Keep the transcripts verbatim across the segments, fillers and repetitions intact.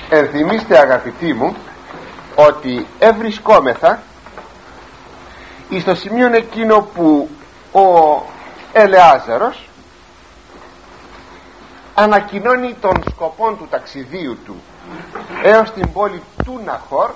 Ενθυμίστε, αγαπητοί μου, ότι ευρισκόμεθα εις το σημείο εκείνο που ο Ελεάζαρος ανακοινώνει των σκοπών του ταξιδίου του έως την πόλη του Ναχόρ,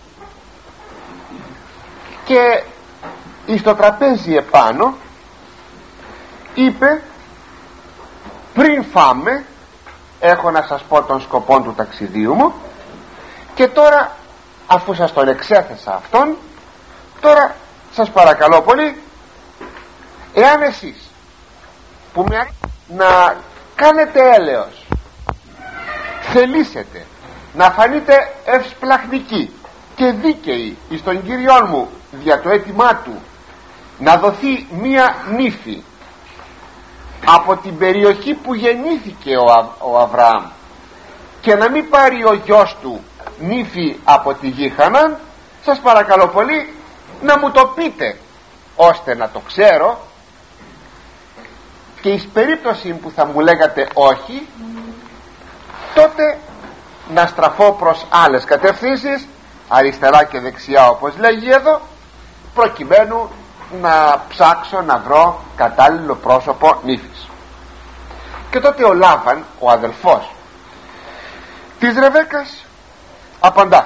και εις το τραπέζι επάνω είπε: πριν φάμε έχω να σας πω των σκοπών του ταξιδίου μου, και τώρα, αφού σας τον εξέθεσα αυτόν, τώρα σας παρακαλώ πολύ, εάν εσείς που με να κάνετε έλεος θελήσετε να φανείτε ευσπλαχνικοί και δίκαιοι εις τον Κύριόν μου δια το αίτημά του να δοθεί μία νύφη από την περιοχή που γεννήθηκε ο, Α, ο Αβραάμ, και να μην πάρει ο γιος του νύφη από τη γη Χανάν, σας παρακαλώ πολύ να μου το πείτε, ώστε να το ξέρω, και εις περίπτωση που θα μου λέγατε όχι, τότε να στραφώ προς άλλες κατευθύνσεις, αριστερά και δεξιά όπως λέγει εδώ, προκειμένου να ψάξω να βρω κατάλληλο πρόσωπο νύφης. Και τότε ο Λάβαν, ο αδελφός της Ρεβέκας, απαντά: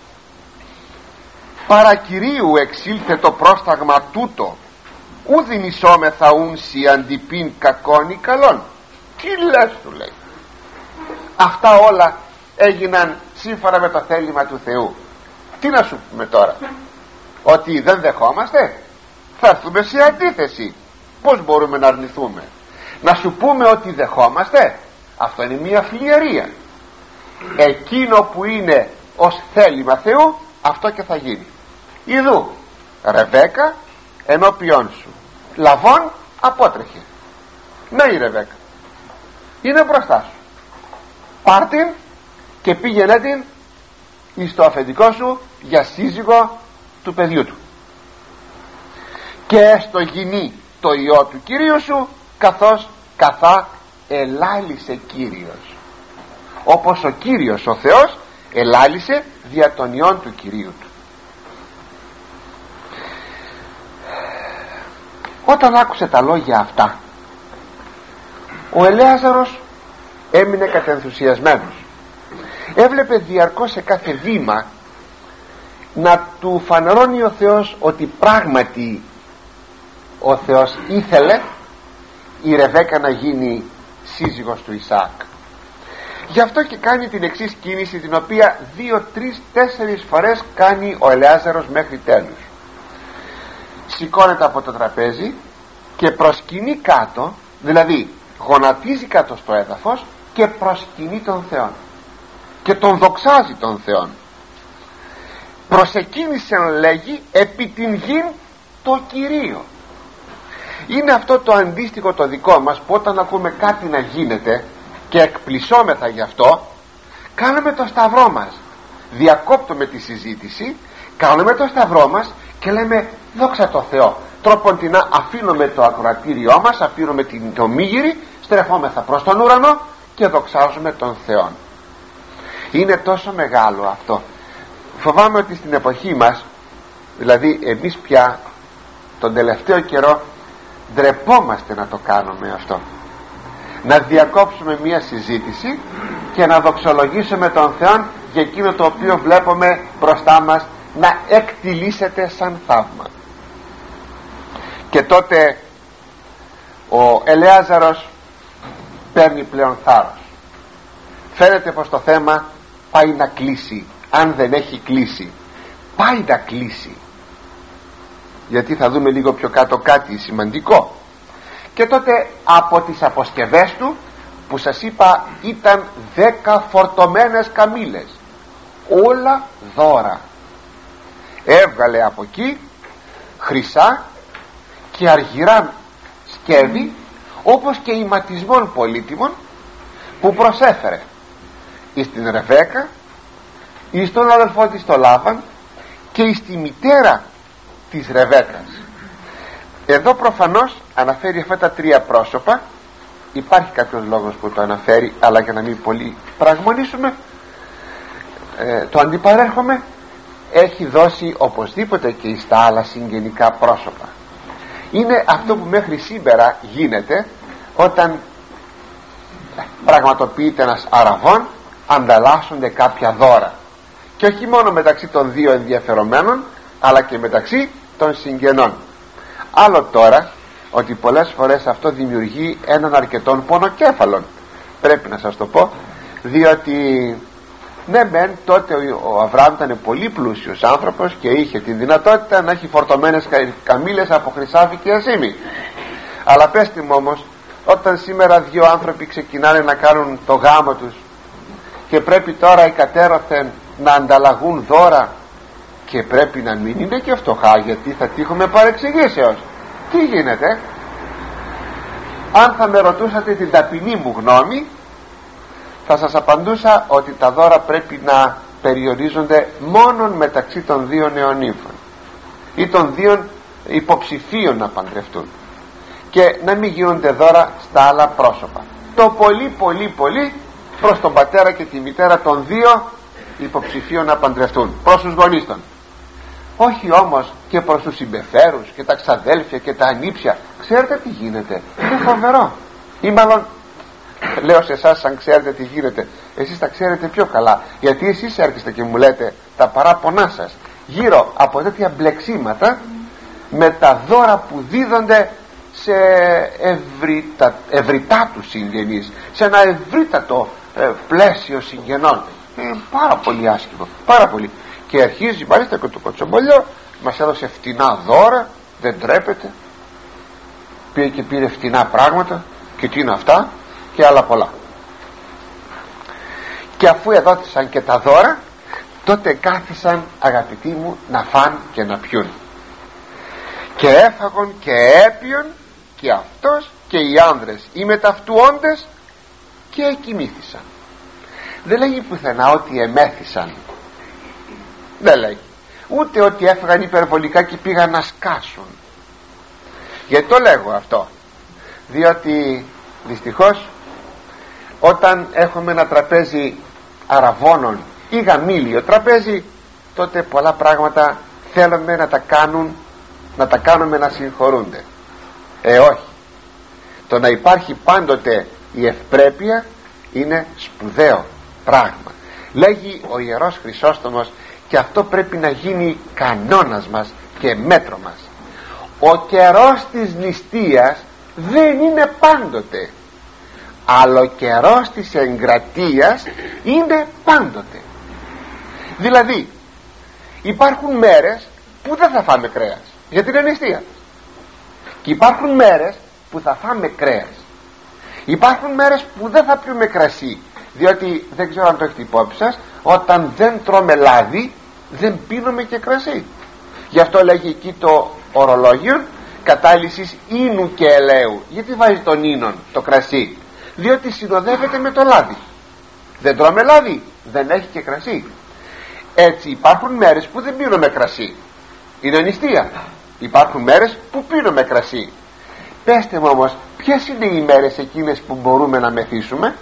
παρακυρίου εξήλθε το πρόσταγμα τούτο, ούδιν ισόμεθα ούνσι αντιπίν κακόν ή καλόν. Τι λες, του λέει, αυτά όλα έγιναν σύμφωνα με το θέλημα του Θεού. Τι να σου πούμε τώρα, ότι δεν δεχόμαστε? Θα έρθουμε σε αντίθεση. Πώς μπορούμε να αρνηθούμε? Να σου πούμε ότι δεχόμαστε? Αυτό είναι μια φλιαρία. Εκείνο που είναι ως θέλημα Θεού, αυτό και θα γίνει. Ιδού Ρεβέκα ενώπιόν σου, Λαβών απότρεχε. Ναι, η Ρεβέκα είναι μπροστά σου, πάρ' την και πήγαινε την εις το αφεντικό σου για σύζυγο του παιδιού του, και έστω γίνει το ιό του Κυρίου σου, καθώς καθά ελάλησε Κύριος, όπως ο Κύριος ο Θεός ελάλησε δια των ιών του Κυρίου του. Όταν άκουσε τα λόγια αυτά, ο Ελεάζαρος έμεινε κατενθουσιασμένος. Έβλεπε διαρκώς σε κάθε βήμα να του φανερώνει ο Θεός ότι πράγματι ο Θεός ήθελε η Ρεβέκα να γίνει σύζυγος του Ισαάκ. Γι' αυτό και κάνει την εξής κίνηση, την οποία δύο, τρεις, τέσσερις φορές κάνει ο Ελεάζαρος μέχρι τέλους. Σηκώνεται από το τραπέζι και προσκυνεί κάτω, δηλαδή γονατίζει κάτω στο έδαφος και προσκυνεί τον Θεό και τον δοξάζει τον Θεό. Προσεκίνησεν, λέγει, επί την γην το Κυρίο. Είναι αυτό το αντίστοιχο το δικό μας, που όταν ακούμε κάτι να γίνεται και εκπλησόμεθα γι' αυτό, κάνουμε το σταυρό μας, διακόπτουμε τη συζήτηση, κάνουμε το σταυρό μας και λέμε δόξα τω Θεώ. Τρόποντινά αφήνουμε το ακροατήριό μας, αφήνουμε την, το μύγυρι, στρεφόμεθα προς τον ουρανό και δοξάζουμε τον Θεό. Είναι τόσο μεγάλο αυτό. Φοβάμαι ότι στην εποχή μας, δηλαδή εμείς πια τον τελευταίο καιρό, ντρεπόμαστε να το κάνουμε αυτό, να διακόψουμε μια συζήτηση και να δοξολογήσουμε τον Θεό για εκείνο το οποίο βλέπουμε μπροστά μας να εκτιλήσεται σαν θαύμα. Και τότε ο Ελεάζαρος παίρνει πλέον θάρρος. Φαίνεται πως το θέμα πάει να κλείσει. Αν δεν έχει κλείσει, πάει να κλείσει, γιατί θα δούμε λίγο πιο κάτω κάτι σημαντικό. Και τότε από τις αποσκευές του, που σας είπα ήταν δέκα φορτωμένες καμήλες, όλα δώρα, έβγαλε από εκεί χρυσά και αργυρά σκεύη, όπως και ηματισμών πολύτιμων, που προσέφερε εις την Ρεβέκα, εις τον αδελφό της το Λάβαν και εις τη μητέρα της Ρεβέκας. Εδώ προφανώς αναφέρει αυτά τα τρία πρόσωπα. Υπάρχει κάποιος λόγος που το αναφέρει, αλλά για να μην πολύ πραγμονίσουμε, ε, το αντιπαρέρχομαι, έχει δώσει οπωσδήποτε και στα άλλα συγγενικά πρόσωπα. Είναι αυτό που μέχρι σήμερα γίνεται όταν πραγματοποιείται ένας αραβών, ανταλλάσσονται κάποια δώρα, και όχι μόνο μεταξύ των δύο ενδιαφερομένων, αλλά και μεταξύ των συγγενών. Άλλο τώρα ότι πολλές φορές αυτό δημιουργεί έναν αρκετόν πονοκέφαλον, πρέπει να σας το πω, διότι ναι μεν τότε ο Αβραάμ ήταν πολύ πλούσιος άνθρωπος και είχε τη δυνατότητα να έχει φορτωμένες καμήλες από χρυσάφι και ασήμι, αλλά πέστε μου όμως, όταν σήμερα δύο άνθρωποι ξεκινάνε να κάνουν το γάμο τους και πρέπει τώρα οι κατέρωθεν να ανταλλαγούν δώρα, και πρέπει να μην είναι και φτωχά, γιατί θα τύχουμε παρεξηγήσεως. Τι γίνεται? Αν θα με ρωτούσατε την ταπεινή μου γνώμη, θα σας απαντούσα ότι τα δώρα πρέπει να περιορίζονται μόνον μεταξύ των δύο νεονύμφων ή των δύο υποψηφίων να παντρευτούν, και να μην γίνονται δώρα στα άλλα πρόσωπα. Το πολύ πολύ πολύ προς τον πατέρα και τη μητέρα των δύο υποψηφίων να παντρευτούν, προς τους γονείς των. Όχι όμως και προς τους συμπεφέρους και τα ξαδέλφια και τα ανήψια. Ξέρετε τι γίνεται? Είναι φοβερό. Ή μάλλον λέω σε εσάς, αν ξέρετε τι γίνεται, εσείς τα ξέρετε πιο καλά, γιατί εσείς έρχεστε και μου λέτε τα παράπονά σας γύρω από τέτοια μπλεξίματα με τα δώρα που δίδονται σε ευρύτα, ευρυτά τους συγγενείς, σε ένα ευρύτατο ε, πλαίσιο συγγενών. Είναι πάρα πολύ άσχημο, πάρα πολύ. Και αρχίζει μάλιστα και το κοτσομπολιό, μας έδωσε φτηνά δώρα, δεν τρέπεται, πήγε και πήρε φτηνά πράγματα, και τι είναι αυτά, και άλλα πολλά. Και αφού εδόθησαν και τα δώρα, τότε κάθισαν, αγαπητοί μου, να φάν και να πιούν, και έφαγον και έπιον και αυτός και οι άνδρες οι μεταυτουόντες, και εκοιμήθησαν. Δεν λέγει πουθενά ότι εμέθησαν, δεν λέει, ούτε ότι έφυγαν υπερβολικά και πήγαν να σκάσουν. Γιατί το λέγω αυτό? Διότι δυστυχώς όταν έχουμε ένα τραπέζι αραβώνων ή γαμήλιο τραπέζι, τότε πολλά πράγματα θέλουμε να τα κάνουν, να τα κάνουμε να συγχωρούνται. Ε όχι, το να υπάρχει πάντοτε η ευπρέπεια είναι σπουδαίο πράγμα. Λέγει ο Ιερός Χρυσόστομος, και αυτό πρέπει να γίνει κανόνας μας και μέτρο μας. Ο καιρός της νηστείας δεν είναι πάντοτε, αλλά ο καιρός της εγκρατείας είναι πάντοτε. Δηλαδή υπάρχουν μέρες που δεν θα φάμε κρέας γιατί είναι νηστεία, και υπάρχουν μέρες που θα φάμε κρέας. Υπάρχουν μέρες που δεν θα πιούμε κρασί, διότι δεν ξέρω αν το έχετε υπόψη σας, όταν δεν τρώμε λάδι δεν πίνουμε και κρασί. Γι' αυτό λέγει εκεί το ορολόγιο κατάλυσης ίνου και ελαίου. Γιατί βάζει τον ίνον το κρασί? Διότι συνοδεύεται με το λάδι. Δεν τρώμε λάδι, δεν έχει και κρασί. Έτσι υπάρχουν μέρες που δεν πίνουμε κρασί, είναι νηστεία. Υπάρχουν μέρες που πίνουμε κρασί. Πέστε μου όμως, ποιες είναι οι μέρες εκείνες που μπορούμε να μεθύσουμε?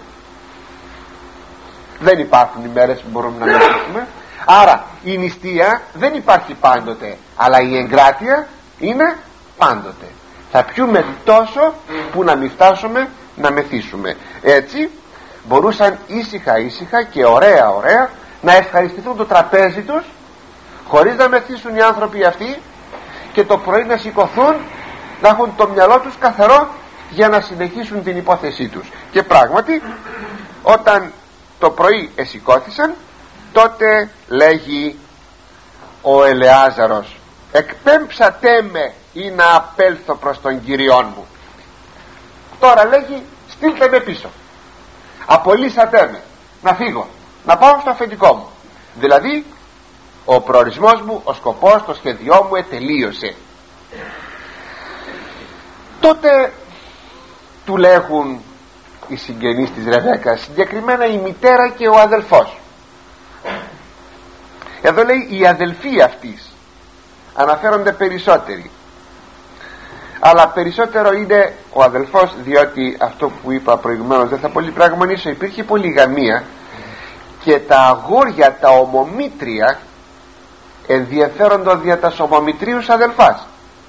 Δεν υπάρχουν οι μέρες που μπορούμε να μεθύσουμε. Άρα η νηστεία δεν υπάρχει πάντοτε, αλλά η εγκράτεια είναι πάντοτε. Θα πιούμε τόσο που να μην φτάσουμε να μεθύσουμε. Έτσι μπορούσαν ήσυχα ήσυχα και ωραία ωραία να ευχαριστηθούν το τραπέζι τους, χωρίς να μεθύσουν οι άνθρωποι αυτοί, και το πρωί να σηκωθούν, να έχουν το μυαλό τους καθαρό για να συνεχίσουν την υπόθεσή τους. Και πράγματι όταν το πρωί εσηκώθησαν, τότε λέγει ο Ελεάζαρος, εκπέμψατέ με ή να απέλθω προς τον Κυριόν μου. Τώρα λέγει, στείλτε με πίσω, απολύσατε με, να φύγω, να πάω στο αφεντικό μου. Δηλαδή ο προορισμός μου, ο σκοπός, το σχεδιό μου ετελείωσε. Τότε του λέγουν οι συγγενείς της Ρεβέκας, συγκεκριμένα η μητέρα και ο αδελφός. Εδώ λέει οι αδελφοί αυτής, αναφέρονται περισσότεροι, αλλά περισσότερο είναι ο αδελφός, διότι αυτό που είπα προηγουμένως δεν θα πολύ πραγμονήσω, υπήρχε πολυγαμία, και και τα αγόρια τα ομομήτρια ενδιαφέροντο δια τας ομομητρίους αδελφάς,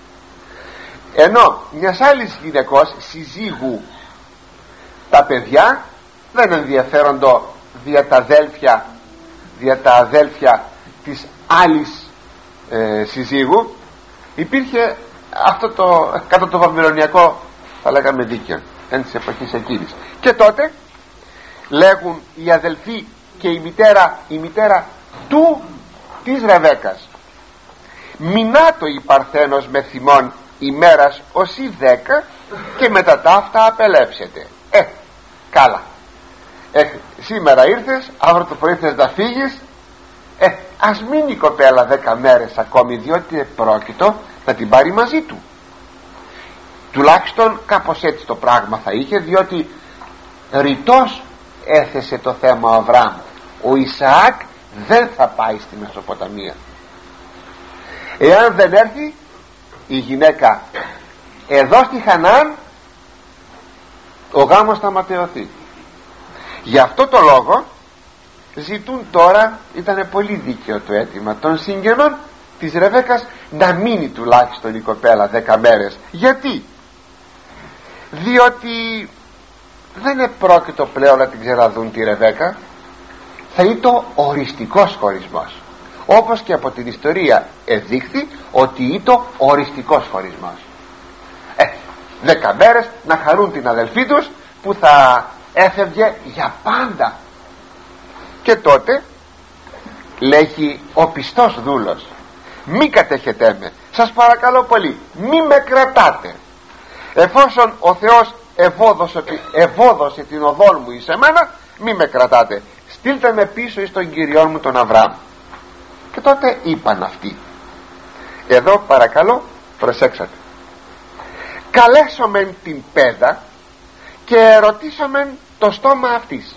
ενώ μιας άλλης γυναικός συζύγου τα παιδιά δεν ενδιαφέροντο δια τα αδέλφια, δια τα αδέλφια της άλλης ε, συζύγου. Υπήρχε αυτό το κάτω το βαβυλωνιακό, θα λέγαμε, δίκαιο εν της εποχής εκείνης. Και τότε λέγουν οι αδελφοί και η μητέρα, η μητέρα του της Ρεβέκας, μηνάτο η Παρθένος με θυμών ημέρας ως η δέκα και μετά τα αυτά απελέψετε. Ε, καλά, ε, σήμερα ήρθες, αύριο το πρωί θες να φύγεις, ε, ας μείνει η κοπέλα δέκα μέρες ακόμη, διότι πρόκειτο να την πάρει μαζί του. Τουλάχιστον κάπως έτσι το πράγμα θα είχε, διότι ρητός έθεσε το θέμα ο Αβραάμ. Ο Ισαάκ δεν θα πάει στη Μεσοποταμία. Εάν δεν έρθει η γυναίκα εδώ στη Χανάν, ο γάμος θα ματαιωθεί. Γι' αυτό το λόγο ζητούν τώρα, ήταν πολύ δίκαιο το αίτημα των συγγενών της Ρεβέκας, να μείνει τουλάχιστον η κοπέλα δέκα μέρες. Γιατί? Διότι δεν επρόκειτο πλέον να την ξεραδούν τη Ρεβέκα, θα ήταν οριστικός χωρισμός, όπως και από την ιστορία εδείχθη ότι ήταν οριστικός χωρισμός. ε, δέκα μέρες να χαρούν την αδελφή τους που θα έφευγε για πάντα. Και τότε λέγει ο πιστός δούλος, μη κατέχετε με, σας παρακαλώ πολύ, μη με κρατάτε, εφόσον ο Θεός ευόδωσε, ευόδωσε την οδόν μου εις εμένα, μη με κρατάτε, στείλτε με πίσω εις τον Κυριόν μου τον Αβραάμ. Και τότε είπαν αυτοί, εδώ παρακαλώ προσέξατε, καλέσομεν την πέδα και ερωτήσομεν το στόμα αυτής.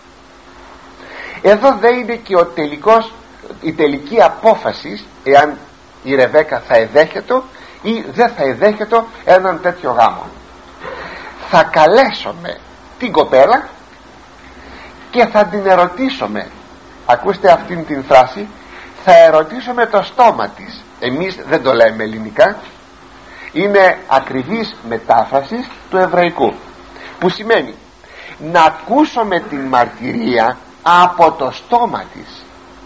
Εδώ δεν είναι και ο τελικός, η τελική απόφαση εάν η Ρεβέκα θα εδέχεται ή δεν θα εδέχεται έναν τέτοιο γάμο. Θα καλέσουμε την κοπέλα και θα την ερωτήσουμε, ακούστε αυτήν την φράση, θα ερωτήσουμε το στόμα της. Εμείς δεν το λέμε ελληνικά, είναι ακριβής μετάφραση του εβραϊκού, που σημαίνει να ακούσουμε την μαρτυρία από το στόμα της.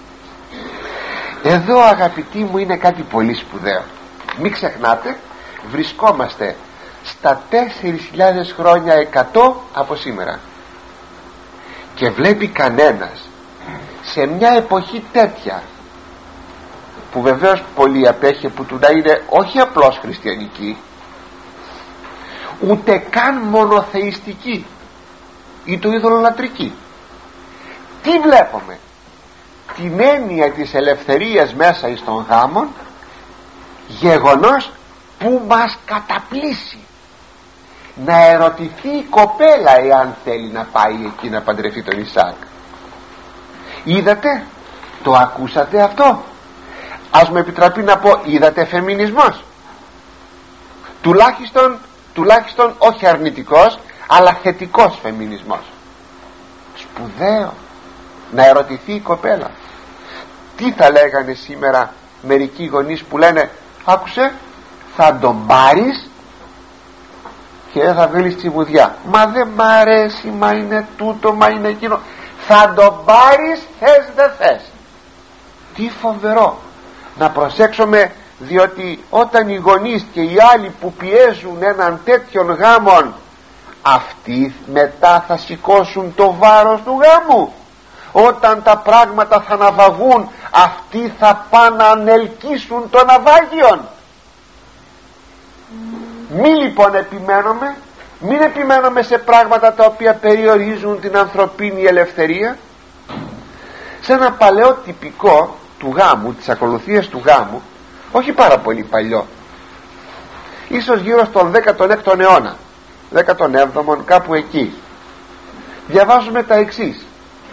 Εδώ αγαπητοί μου είναι κάτι πολύ σπουδαίο. Μην ξεχνάτε, βρισκόμαστε στα τέσσερις χιλιάδες χρόνια εκατό από σήμερα, και βλέπει κανένας σε μια εποχή τέτοια, που βεβαίως πολύ απέχει που του να είναι όχι απλώς χριστιανική, ούτε καν μονοθεϊστική ή το ειδωλολατρική, τι βλέπουμε? Την έννοια της ελευθερίας μέσα εις των γάμων, γεγονός που μας καταπλήσει. Να ερωτηθεί η κοπέλα εάν θέλει να πάει εκεί να παντρευτεί τον Ισαάκ. Είδατε, το ακούσατε αυτό? Ας μου επιτραπεί να πω, είδατε φεμινισμός? Τουλάχιστον, τουλάχιστον όχι αρνητικός, αλλά θετικός φεμινισμός. Σπουδαίο να ερωτηθεί η κοπέλα. Τι θα λέγανε σήμερα μερικοί γονείς που λένε, άκουσε, θα τον πάρεις και δεν θα βγάλεις τσιμπουδιά, μα δεν μ' αρέσει, μα είναι τούτο, μα είναι εκείνο. Θα τον πάρεις, θες δεν θες. Τι φοβερό να προσέξουμε, διότι όταν οι γονείς και οι άλλοι που πιέζουν έναν τέτοιον γάμον, αυτοί μετά θα σηκώσουν το βάρος του γάμου. Όταν τα πράγματα θα ναυαγούν, αυτοί θα πάνε να ανελκύσουν το ναυάγιον. Μη λοιπόν επιμένουμε, μην επιμένουμε σε πράγματα τα οποία περιορίζουν την ανθρωπίνη ελευθερία. Σε ένα παλαιό τυπικό του γάμου, της ακολουθίας του γάμου, όχι πάρα πολύ παλιό, ίσως γύρω στον δέκατο έκτο αιώνα, δέκατο έβδομο, κάπου εκεί, διαβάζουμε τα εξής,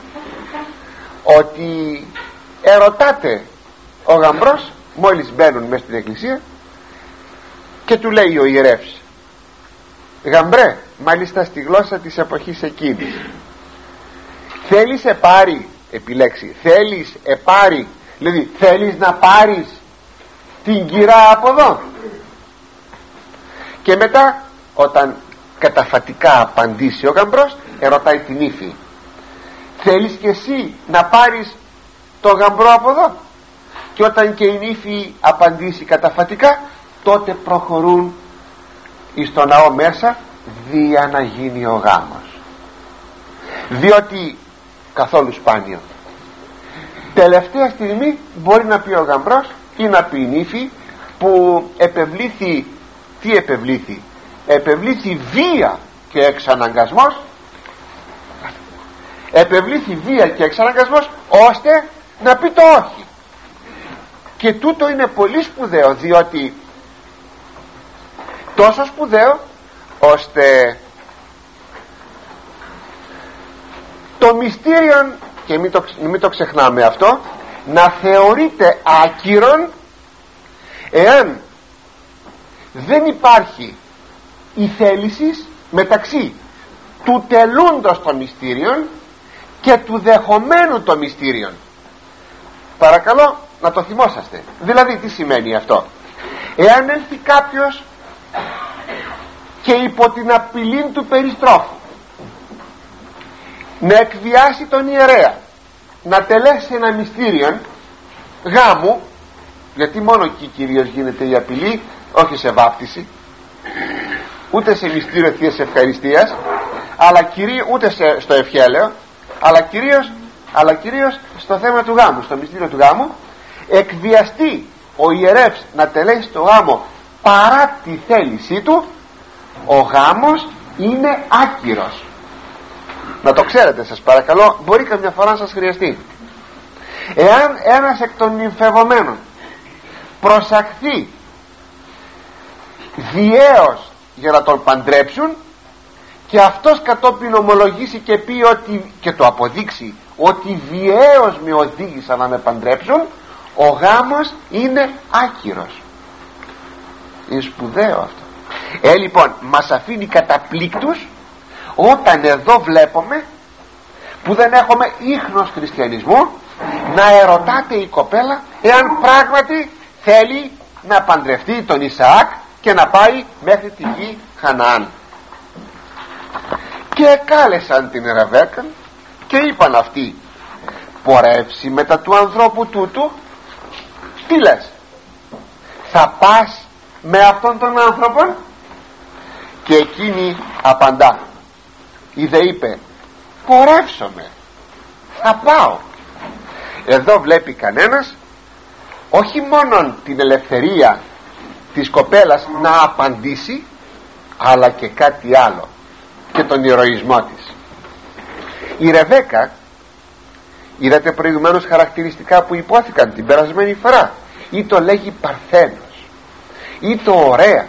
ότι ερωτάται ο γαμπρός μόλις μπαίνουν μέσα στην εκκλησία και του λέει ο ιερεύς, γαμπρέ, μάλιστα στη γλώσσα της εποχής εκείνης, θέλει σε πάρει επιλέξει, θέλεις επάρει, δηλαδή θέλεις να πάρεις την κυρά από εδώ? Και μετά όταν καταφατικά απαντήσει ο γαμπρός, ερωτάει την ύφη, θέλεις και εσύ να πάρεις το γαμπρό από εδώ? Και όταν και η νύφη απαντήσει καταφατικά, τότε προχωρούν εις το ναό μέσα, δια να γίνει ο γάμος. Διότι καθόλου σπάνιο, τελευταία στιγμή μπορεί να πει ο γαμπρός ή να πει η νύφη, που επευλήθη, τι επευλήθη, επευλήθη βία και εξαναγκασμός, επευλήθη βία και εξαναγκασμός ώστε να πει το όχι. Και τούτο είναι πολύ σπουδαίο, διότι τόσο σπουδαίο ώστε το μυστήριο, και μην το, μην το ξεχνάμε αυτό, να θεωρείται άκυρον εάν δεν υπάρχει η θέληση μεταξύ του τελούντος των μυστήριων και του δεχομένου των μυστήριων. Παρακαλώ να το θυμόσαστε. Δηλαδή τι σημαίνει αυτό? Εάν έλθει κάποιος και υπό την απειλή του περιστρόφου να εκβιάσει τον ιερέα, να τελέσει ένα μυστήριο γάμου, γιατί μόνο εκεί κυρίως γίνεται η απειλή, όχι σε βάπτιση, ούτε σε μυστήριο Θείας Ευχαριστίας, αλλά κυρίως, ούτε σε, στο ευχέλαιο, αλλά κυρίως, αλλά κυρίως στο θέμα του γάμου, στο μυστήριο του γάμου, εκβιαστεί ο ιερεύς να τελέσει το γάμο παρά τη θέλησή του, ο γάμος είναι άκυρος. Να το ξέρετε, σας παρακαλώ, μπορεί καμιά φορά να σας χρειαστεί. Εάν ένας εκ των νυμφευομένων προσαχθεί διέως για να τον παντρέψουν και αυτός κατόπιν ομολογήσει και πει ότι, και το αποδείξει, ότι βιαίως με οδήγησαν να με παντρέψουν, ο γάμος είναι άκυρος. Είναι σπουδαίο αυτό. Ε λοιπόν μας αφήνει καταπλήκτους όταν εδώ βλέπουμε, που δεν έχουμε ίχνος χριστιανισμού, να ερωτάται η κοπέλα εάν πράγματι θέλει να παντρευτεί τον Ισαάκ και να πάει μέχρι τη γη Χαναάν. Και κάλεσαν την Ρεβέκα και είπαν αυτοί, πορεύσει μετά του ανθρώπου τούτου, τι λες, θα πας με αυτόν τον άνθρωπο? Και εκείνη απαντά, ή δε είπε, πορεύσομαι, θα πάω. Εδώ βλέπει κανένας όχι μόνον την ελευθερία της κοπέλας να απαντήσει, αλλά και κάτι άλλο, και τον ηρωισμό της. Η Ρεβέκα, είδατε προηγουμένως χαρακτηριστικά που υπόθηκαν την περασμένη φορά, ή το λέγει παρθένος, ή το ωραία,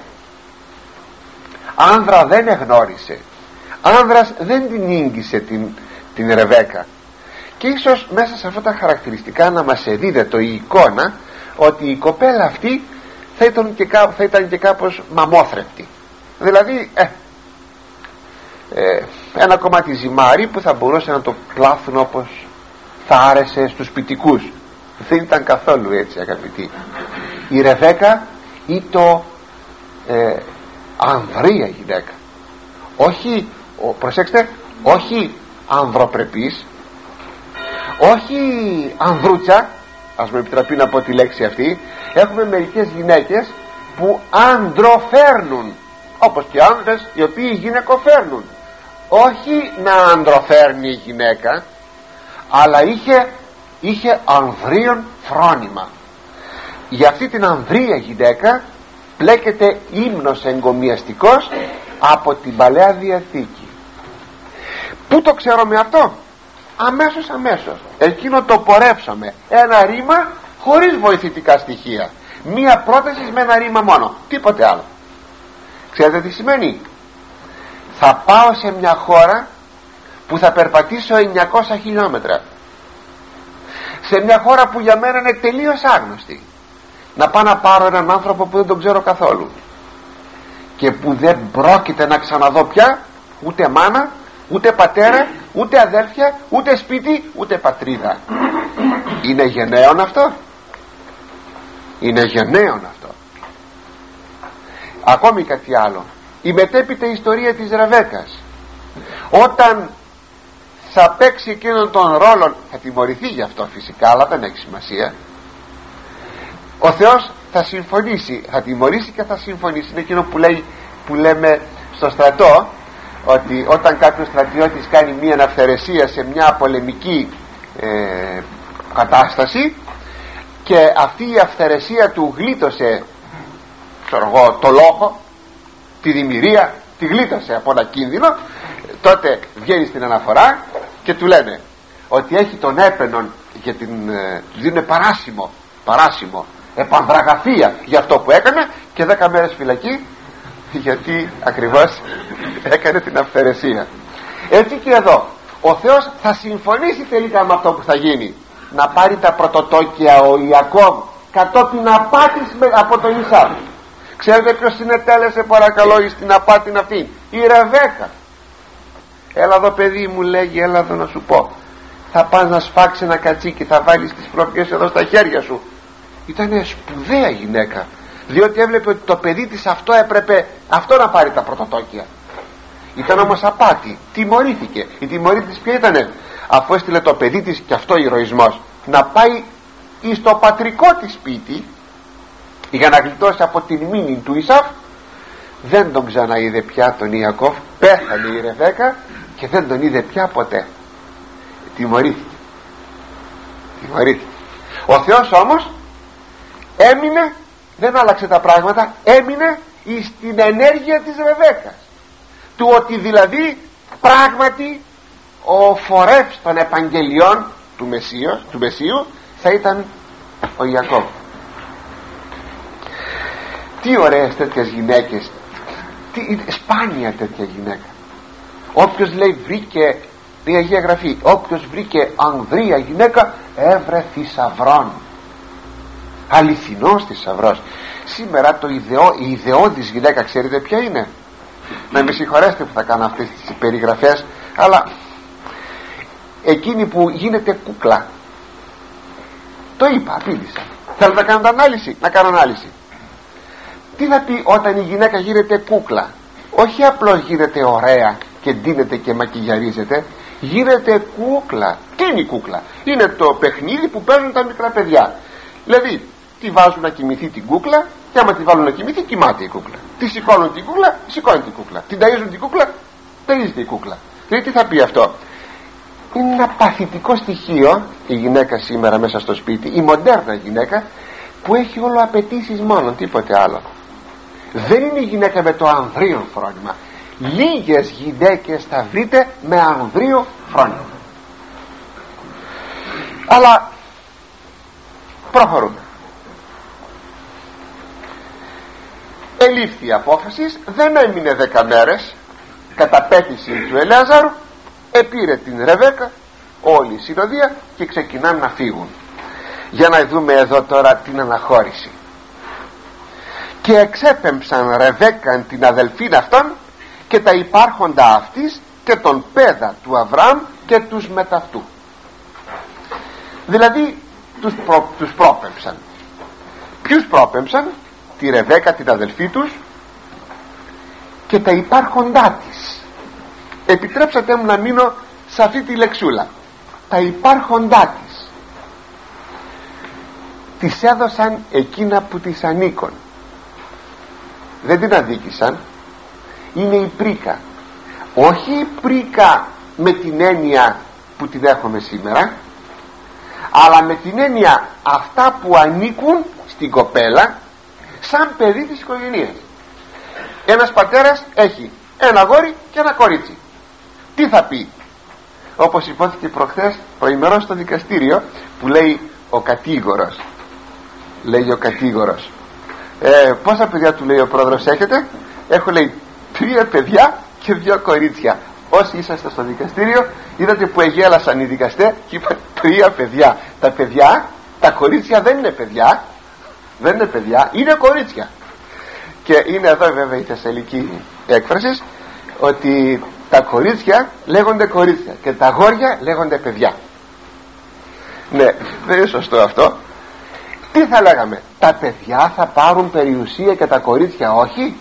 άνδρα δεν εγνώρισε, άνδρας δεν την ίγγισε την, την Ρεβέκα. Και ίσως μέσα σε αυτά τα χαρακτηριστικά να μας εδίδεται η εικόνα ότι η κοπέλα αυτή θα ήταν και, κά, θα ήταν και κάπως μαμόθρεπτη, δηλαδή ε, ε, ένα κομμάτι ζυμάρι που θα μπορούσε να το πλάθουν όπως θα άρεσε στους σπιτικούς. Δεν ήταν καθόλου έτσι, αγαπητοί. Η Ρεβέκα ήταν ε, ανδρεία γυναίκα, όχι, ο, προσέξτε, όχι ανδροπρεπής, όχι ανδρούτσα, ας μου επιτραπεί να πω τη λέξη αυτή. Έχουμε μερικές γυναίκες που ανδροφέρνουν, όπως και άνδρες οι οποίοι γυναικοφέρνουν. Όχι να ανδροφέρνει η γυναίκα, αλλά είχε, είχε ανδρίον φρόνημα. Για αυτή την ανδρεία γυναίκα πλέκεται ύμνος εγκομιαστικός από την Παλαιά Διαθήκη. Πού το ξέρουμε αυτό? Αμέσως αμέσως εκείνο το πορεύσαμε, ένα ρήμα χωρίς βοηθητικά στοιχεία, μία πρόταση με ένα ρήμα μόνο, τίποτε άλλο. Ξέρετε τι σημαίνει? Θα πάω σε μια χώρα που θα περπατήσω εννιακόσια χιλιόμετρα, σε μια χώρα που για μένα είναι τελείως άγνωστη, να πάω να πάρω έναν άνθρωπο που δεν τον ξέρω καθόλου και που δεν πρόκειται να ξαναδώ πια ούτε μάνα ούτε πατέρα, ούτε αδέρφια, ούτε σπίτι, ούτε πατρίδα. Είναι γενναίον αυτό? Είναι γενναίον αυτό. Ακόμη κάτι άλλο, η μετέπειτα ιστορία της Ρεβέκας, όταν θα παίξει εκείνον τον ρόλο, θα τιμωρηθεί γι' αυτό φυσικά, αλλά δεν έχει σημασία. Ο Θεός θα συμφωνήσει, θα τιμωρήσει και θα συμφωνήσει. Είναι εκείνο που, λέει, που λέμε στο στρατό, ότι όταν κάποιος στρατιώτης κάνει μια αυθαιρεσία σε μια πολεμική ε, κατάσταση και αυτή η αυθαιρεσία του γλίτωσε, ξέρω εγώ, το λόγο, τη δημιουργία, τη γλίτωσε από ένα κίνδυνο, τότε βγαίνει στην αναφορά και του λένε ότι έχει τον έπαινον και την, ε, του δίνουν παράσημο, παράσημο επανδραγαθία για αυτό που έκανε και δέκα μέρες φυλακή, γιατί ακριβώς έκανε την αυθαιρεσία. Έτσι και εδώ ο Θεός θα συμφωνήσει τελικά με αυτό που θα γίνει, να πάρει τα πρωτοτόκια ο Ιακώβ κατόπιν απάτης από τον Ισάβ. Ξέρετε ποιος συνετέλεσε παρακαλώ στην απάτη αυτή? Η Ρεβέκα. Έλα εδώ παιδί μου, λέγει, έλα εδώ να σου πω, θα πας να σφάξει ένα κατσίκι, θα βάλεις τις προπιές εδώ στα χέρια σου. Ήτανε σπουδαία γυναίκα, διότι έβλεπε ότι το παιδί της αυτό έπρεπε αυτό να πάρει τα πρωτοτόκια. Ήταν όμως απάτη, τιμωρήθηκε. Η τιμωρή της ποια ήτανε? Αφού έστειλε το παιδί της, και αυτό ηρωισμός, να πάει εις το πατρικό της σπίτι για να γλιτώσει από την μήνυ του Ισάβ, δεν τον ξαναείδε πια τον Ιακώβ. Πέθανε η Ρεβέκα και δεν τον είδε πια ποτέ. Τιμωρήθηκε. Τιμωρήθηκε. Ο Θεός όμως έμεινε, δεν άλλαξε τα πράγματα, έμεινε στην ενέργεια της Ρεβέκας, του ότι δηλαδή πράγματι ο φορεύς των επαγγελιών του Μεσσίου, του Μεσσίου θα ήταν ο Ιακώβ. Τι ωραίες τέτοιες γυναίκες, τι, σπάνια τέτοια γυναίκα. Όποιος λέει βρήκε, η Αγία Γραφή, όποιος βρήκε ανδρεία γυναίκα έβρε θησαυρών, αληθινός θησαυρός. Σήμερα το ιδεό, η ιδεώδης γυναίκα ξέρετε ποια είναι? Να με συγχωρέσετε που θα κάνω αυτές τις περιγραφές, αλλά εκείνη που γίνεται κούκλα. Το είπα, απείλησα. Θέλετε να κάνετε ανάλυση? Να κάνω ανάλυση. Τι θα πει όταν η γυναίκα γίνεται κούκλα? Όχι απλώς γίνεται ωραία και ντύνεται και μακιγιαρίζεται, γίνεται κούκλα. Τι είναι η κούκλα? Είναι το παιχνίδι που παίζουν τα μικρά παιδιά. Δηλαδή τη βάζουν να κοιμηθεί την κούκλα και άμα τη βάλουν να κοιμηθεί, κοιμάται η κούκλα. Τη σηκώνουν την κούκλα, σηκώνει την κούκλα. Την ταΐζουν την κούκλα, ταΐζεται η κούκλα. Δηλαδή τι θα πει αυτό? Είναι ένα παθητικό στοιχείο η γυναίκα σήμερα μέσα στο σπίτι, η μοντέρνα γυναίκα, που έχει όλο απαιτήσεις μόνο, τίποτε άλλο. Δεν είναι η γυναίκα με το ανδρείο φρόνημα. Λίγες γυναίκες θα βρείτε με ανδρείο φρόνημα. Αλλά προχωρούμε. Ελήφθη η απόφαση, δεν έμεινε δέκα μέρες, κατά πέτηση του Ελέαζαρου επήρε την Ρεβέκα όλη η συνοδεία και ξεκινάνε να φύγουν. Για να δούμε εδώ τώρα την αναχώρηση. Και εξέπεμψαν Ρεβέκαν την αδελφήν αυτών και τα υπάρχοντα αυτής και τον πέδα του Αβραάμ και τους μεταυτού. Δηλαδή τους, προ, τους πρόπεμψαν. Ποιους πρόπεμψαν? Τη Ρεβέκα την αδελφή τους και τα υπάρχοντά της. Επιτρέψατε μου να μείνω σε αυτή τη λεξούλα. Τα υπάρχοντά της. Της έδωσαν εκείνα που της ανήκουν. Δεν την αδίκησαν. Είναι η πρίκα. Όχι η πρίκα με την έννοια που την έχουμε σήμερα, αλλά με την έννοια αυτά που ανήκουν στην κοπέλα σαν παιδί της οικογένειας. Ένας πατέρας έχει ένα αγόρι και ένα κορίτσι. Τι θα πει? Όπως υπόθηκε προχθές προημερώς στο δικαστήριο, που λέει ο κατήγορος, λέει ο κατήγορος, ε, πόσα παιδιά του λέει ο πρόεδρος έχετε? Έχω, λέει, τρία παιδιά και δύο κορίτσια. Όσοι είσαστε στο δικαστήριο είδατε που εγέλασαν οι δικαστές και είπαν τρία παιδιά. Τα παιδιά, τα κορίτσια δεν είναι παιδιά, δεν είναι παιδιά, είναι κορίτσια. Και είναι εδώ βέβαια η θεσσαλική έκφραση, ότι τα κορίτσια λέγονται κορίτσια και τα αγόρια λέγονται παιδιά. Ναι, δεν είναι σωστό αυτό. Τι θα λέγαμε, τα παιδιά θα πάρουν περιουσία και τα κορίτσια όχι?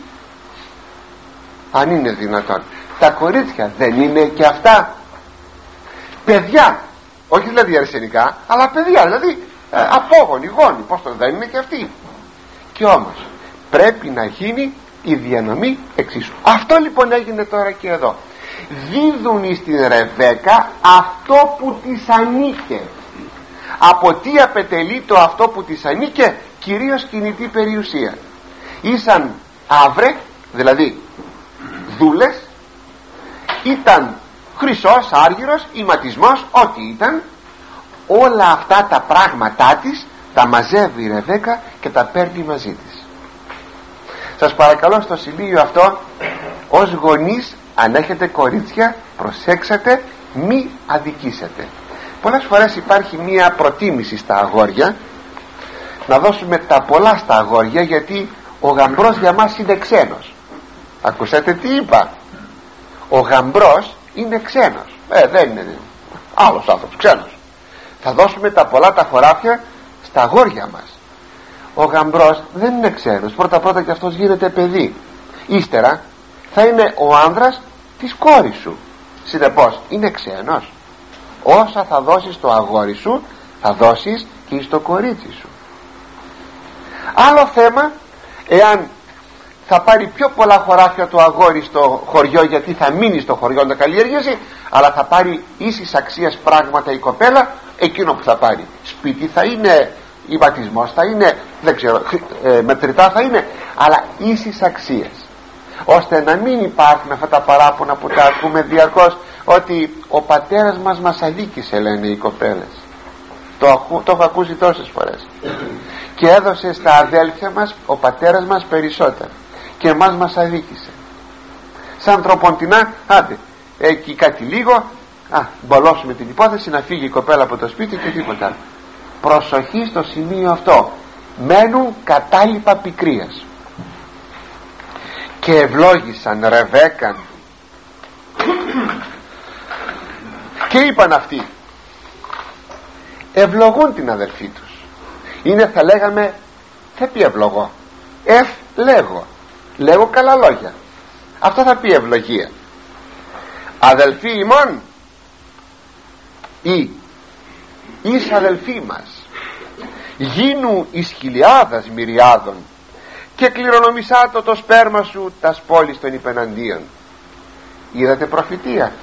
Αν είναι δυνατόν, τα κορίτσια δεν είναι και αυτά παιδιά? Όχι δηλαδή αρσενικά, αλλά παιδιά, δηλαδή ε, απόγονοι, γόνοι, πως το δεν είναι και αυτοί. Και όμως πρέπει να γίνει η διανομή εξίσου. Αυτό λοιπόν έγινε τώρα και εδώ. Δίδουν στην Ρεβέκα αυτό που της ανήκε. Από τι απετελεί το αυτό που της ανήκε? Κυρίως κινητή περιουσία. Ήσαν αύρε, δηλαδή δούλες, ήταν χρυσός, άργυρος, ηματισμός, ό,τι ήταν, όλα αυτά τα πράγματά της τα μαζεύει η Ρεβέκα και τα παίρνει μαζί της. Σας παρακαλώ στο σημείο αυτό, ως γονείς, αν έχετε κορίτσια, προσέξατε, μη αδικήσετε. Πολλές φορές υπάρχει μία προτίμηση στα αγόρια, να δώσουμε τα πολλά στα αγόρια, γιατί ο γαμπρός για μας είναι ξένος. Ακούσατε τι είπα? Ο γαμπρός είναι ξένος, ε, δεν είναι άλλος άνθρωπος, ξένος. Θα δώσουμε τα πολλά τα χωράφια στα αγόρια μας. Ο γαμπρός δεν είναι ξένος, πρώτα πρώτα και αυτός γίνεται παιδί. Ύστερα θα είναι ο άνδρας της κόρης σου, συνεπώς είναι ξένος. Όσα θα δώσεις στο αγόρι σου θα δώσεις και στο κορίτσι σου. Άλλο θέμα, εάν θα πάρει πιο πολλά χωράφια το αγόρι στο χωριό, γιατί θα μείνει στο χωριό να καλλιεργήσει, αλλά θα πάρει ίσης αξίας πράγματα η κοπέλα, εκείνο που θα πάρει σπίτι θα είναι, υβατισμός θα είναι, δεν ξέρω, ε, μετρητά θα είναι, αλλά ίσης αξίας, ώστε να μην υπάρχουν αυτά τα παράπονα που τα ακούμε διαρκώς, ότι ο πατέρας μας μας αδίκησε, λένε οι κοπέλες. Το, ακού, το έχω ακούσει τόσες φορές. Και έδωσε στα αδέλφια μας ο πατέρας μας περισσότερα και εμάς μας αδίκησε. Σαν τροποντινά, άντε εκεί κάτι λίγο, α, μπολώσουμε την υπόθεση, να φύγει η κοπέλα από το σπίτι και τίποτα. Προσοχή στο σημείο αυτό. Μένουν κατάλοιπα πικρίας. Και ευλόγησαν Ρεβέκαν και είπαν αυτοί, ευλογούν την αδελφή τους. Είναι, θα λέγαμε, θα πει ευλογώ, εφ λέγω, λέγω καλά λόγια. Αυτό θα πει ευλογία. Αδελφοί ημών, ή εις αδελφοί μας, γίνου εις χιλιάδας μυριάδων και κληρονομισάτο το σπέρμα σου τας πόλεις των υπεναντίων. Είδατε προφητεία?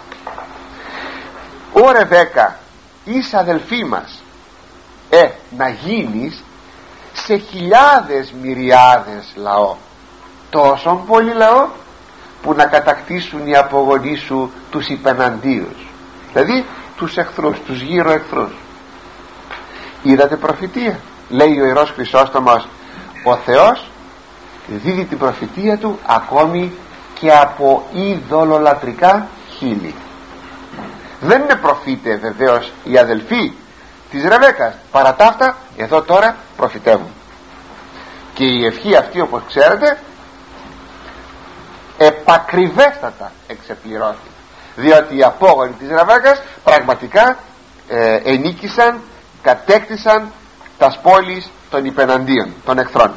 Ο Ρεβέκα, εις αδελφοί μας, ε, να γίνεις σε χιλιάδες μυριάδες λαό, τόσο πολύ λαό που να κατακτήσουν οι απογονείς σου τους υπεναντίους, δηλαδή τους εχθρούς, τους γύρω εχθρούς. Είδατε προφητεία? Λέει ο Ιερός Χρυσόστομος, ο Θεός δίδει την προφητεία του ακόμη και από ειδωλολατρικά χείλη. Δεν είναι προφήτε βεβαίως οι αδελφοί της Ρεβέκας, παρά τα αυτά εδώ τώρα προφητεύουν. Και η ευχή αυτή, όπως ξέρετε, επακριβέστατα εξεπληρώθηκε, διότι οι απόγονοι της Ρεβέκας πραγματικά ε, ενίκησαν, κατέκτησαν τας πόλεις των υπεναντίων, των εχθρών.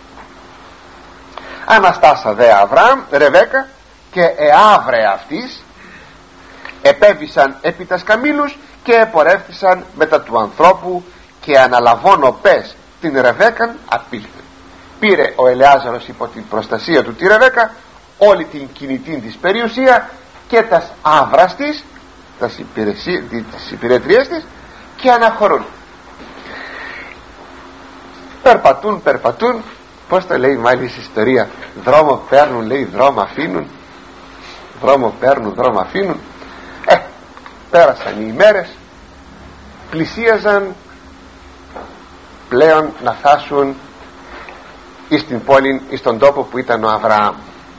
Αναστάσα δε Αβραάμ, Ρεβέκα, και εαύρε αυτής επέβησαν επί τας καμήλους και επορεύθησαν μετά του ανθρώπου, και αναλαβώνω πες την Ρεβέκαν απήλθε. Πήρε ο Ελεάζαρος υπό την προστασία του τη Ρεβέκα όλη την κινητή της περιουσία και τας άβρας της, τας υπηρετρίες της, και αναχωρούν. Περπατούν, περπατούν, πως το λέει μάλιστα η ιστορία, δρόμο παίρνουν, λέει, δρόμο αφήνουν, δρόμο παίρνουν, δρόμο αφήνουν. Ε, πέρασαν οι ημέρες, πλησίαζαν πλέον να φτάσουν εις την πόλη, εις τον τόπο που ήταν ο Αβραάμ.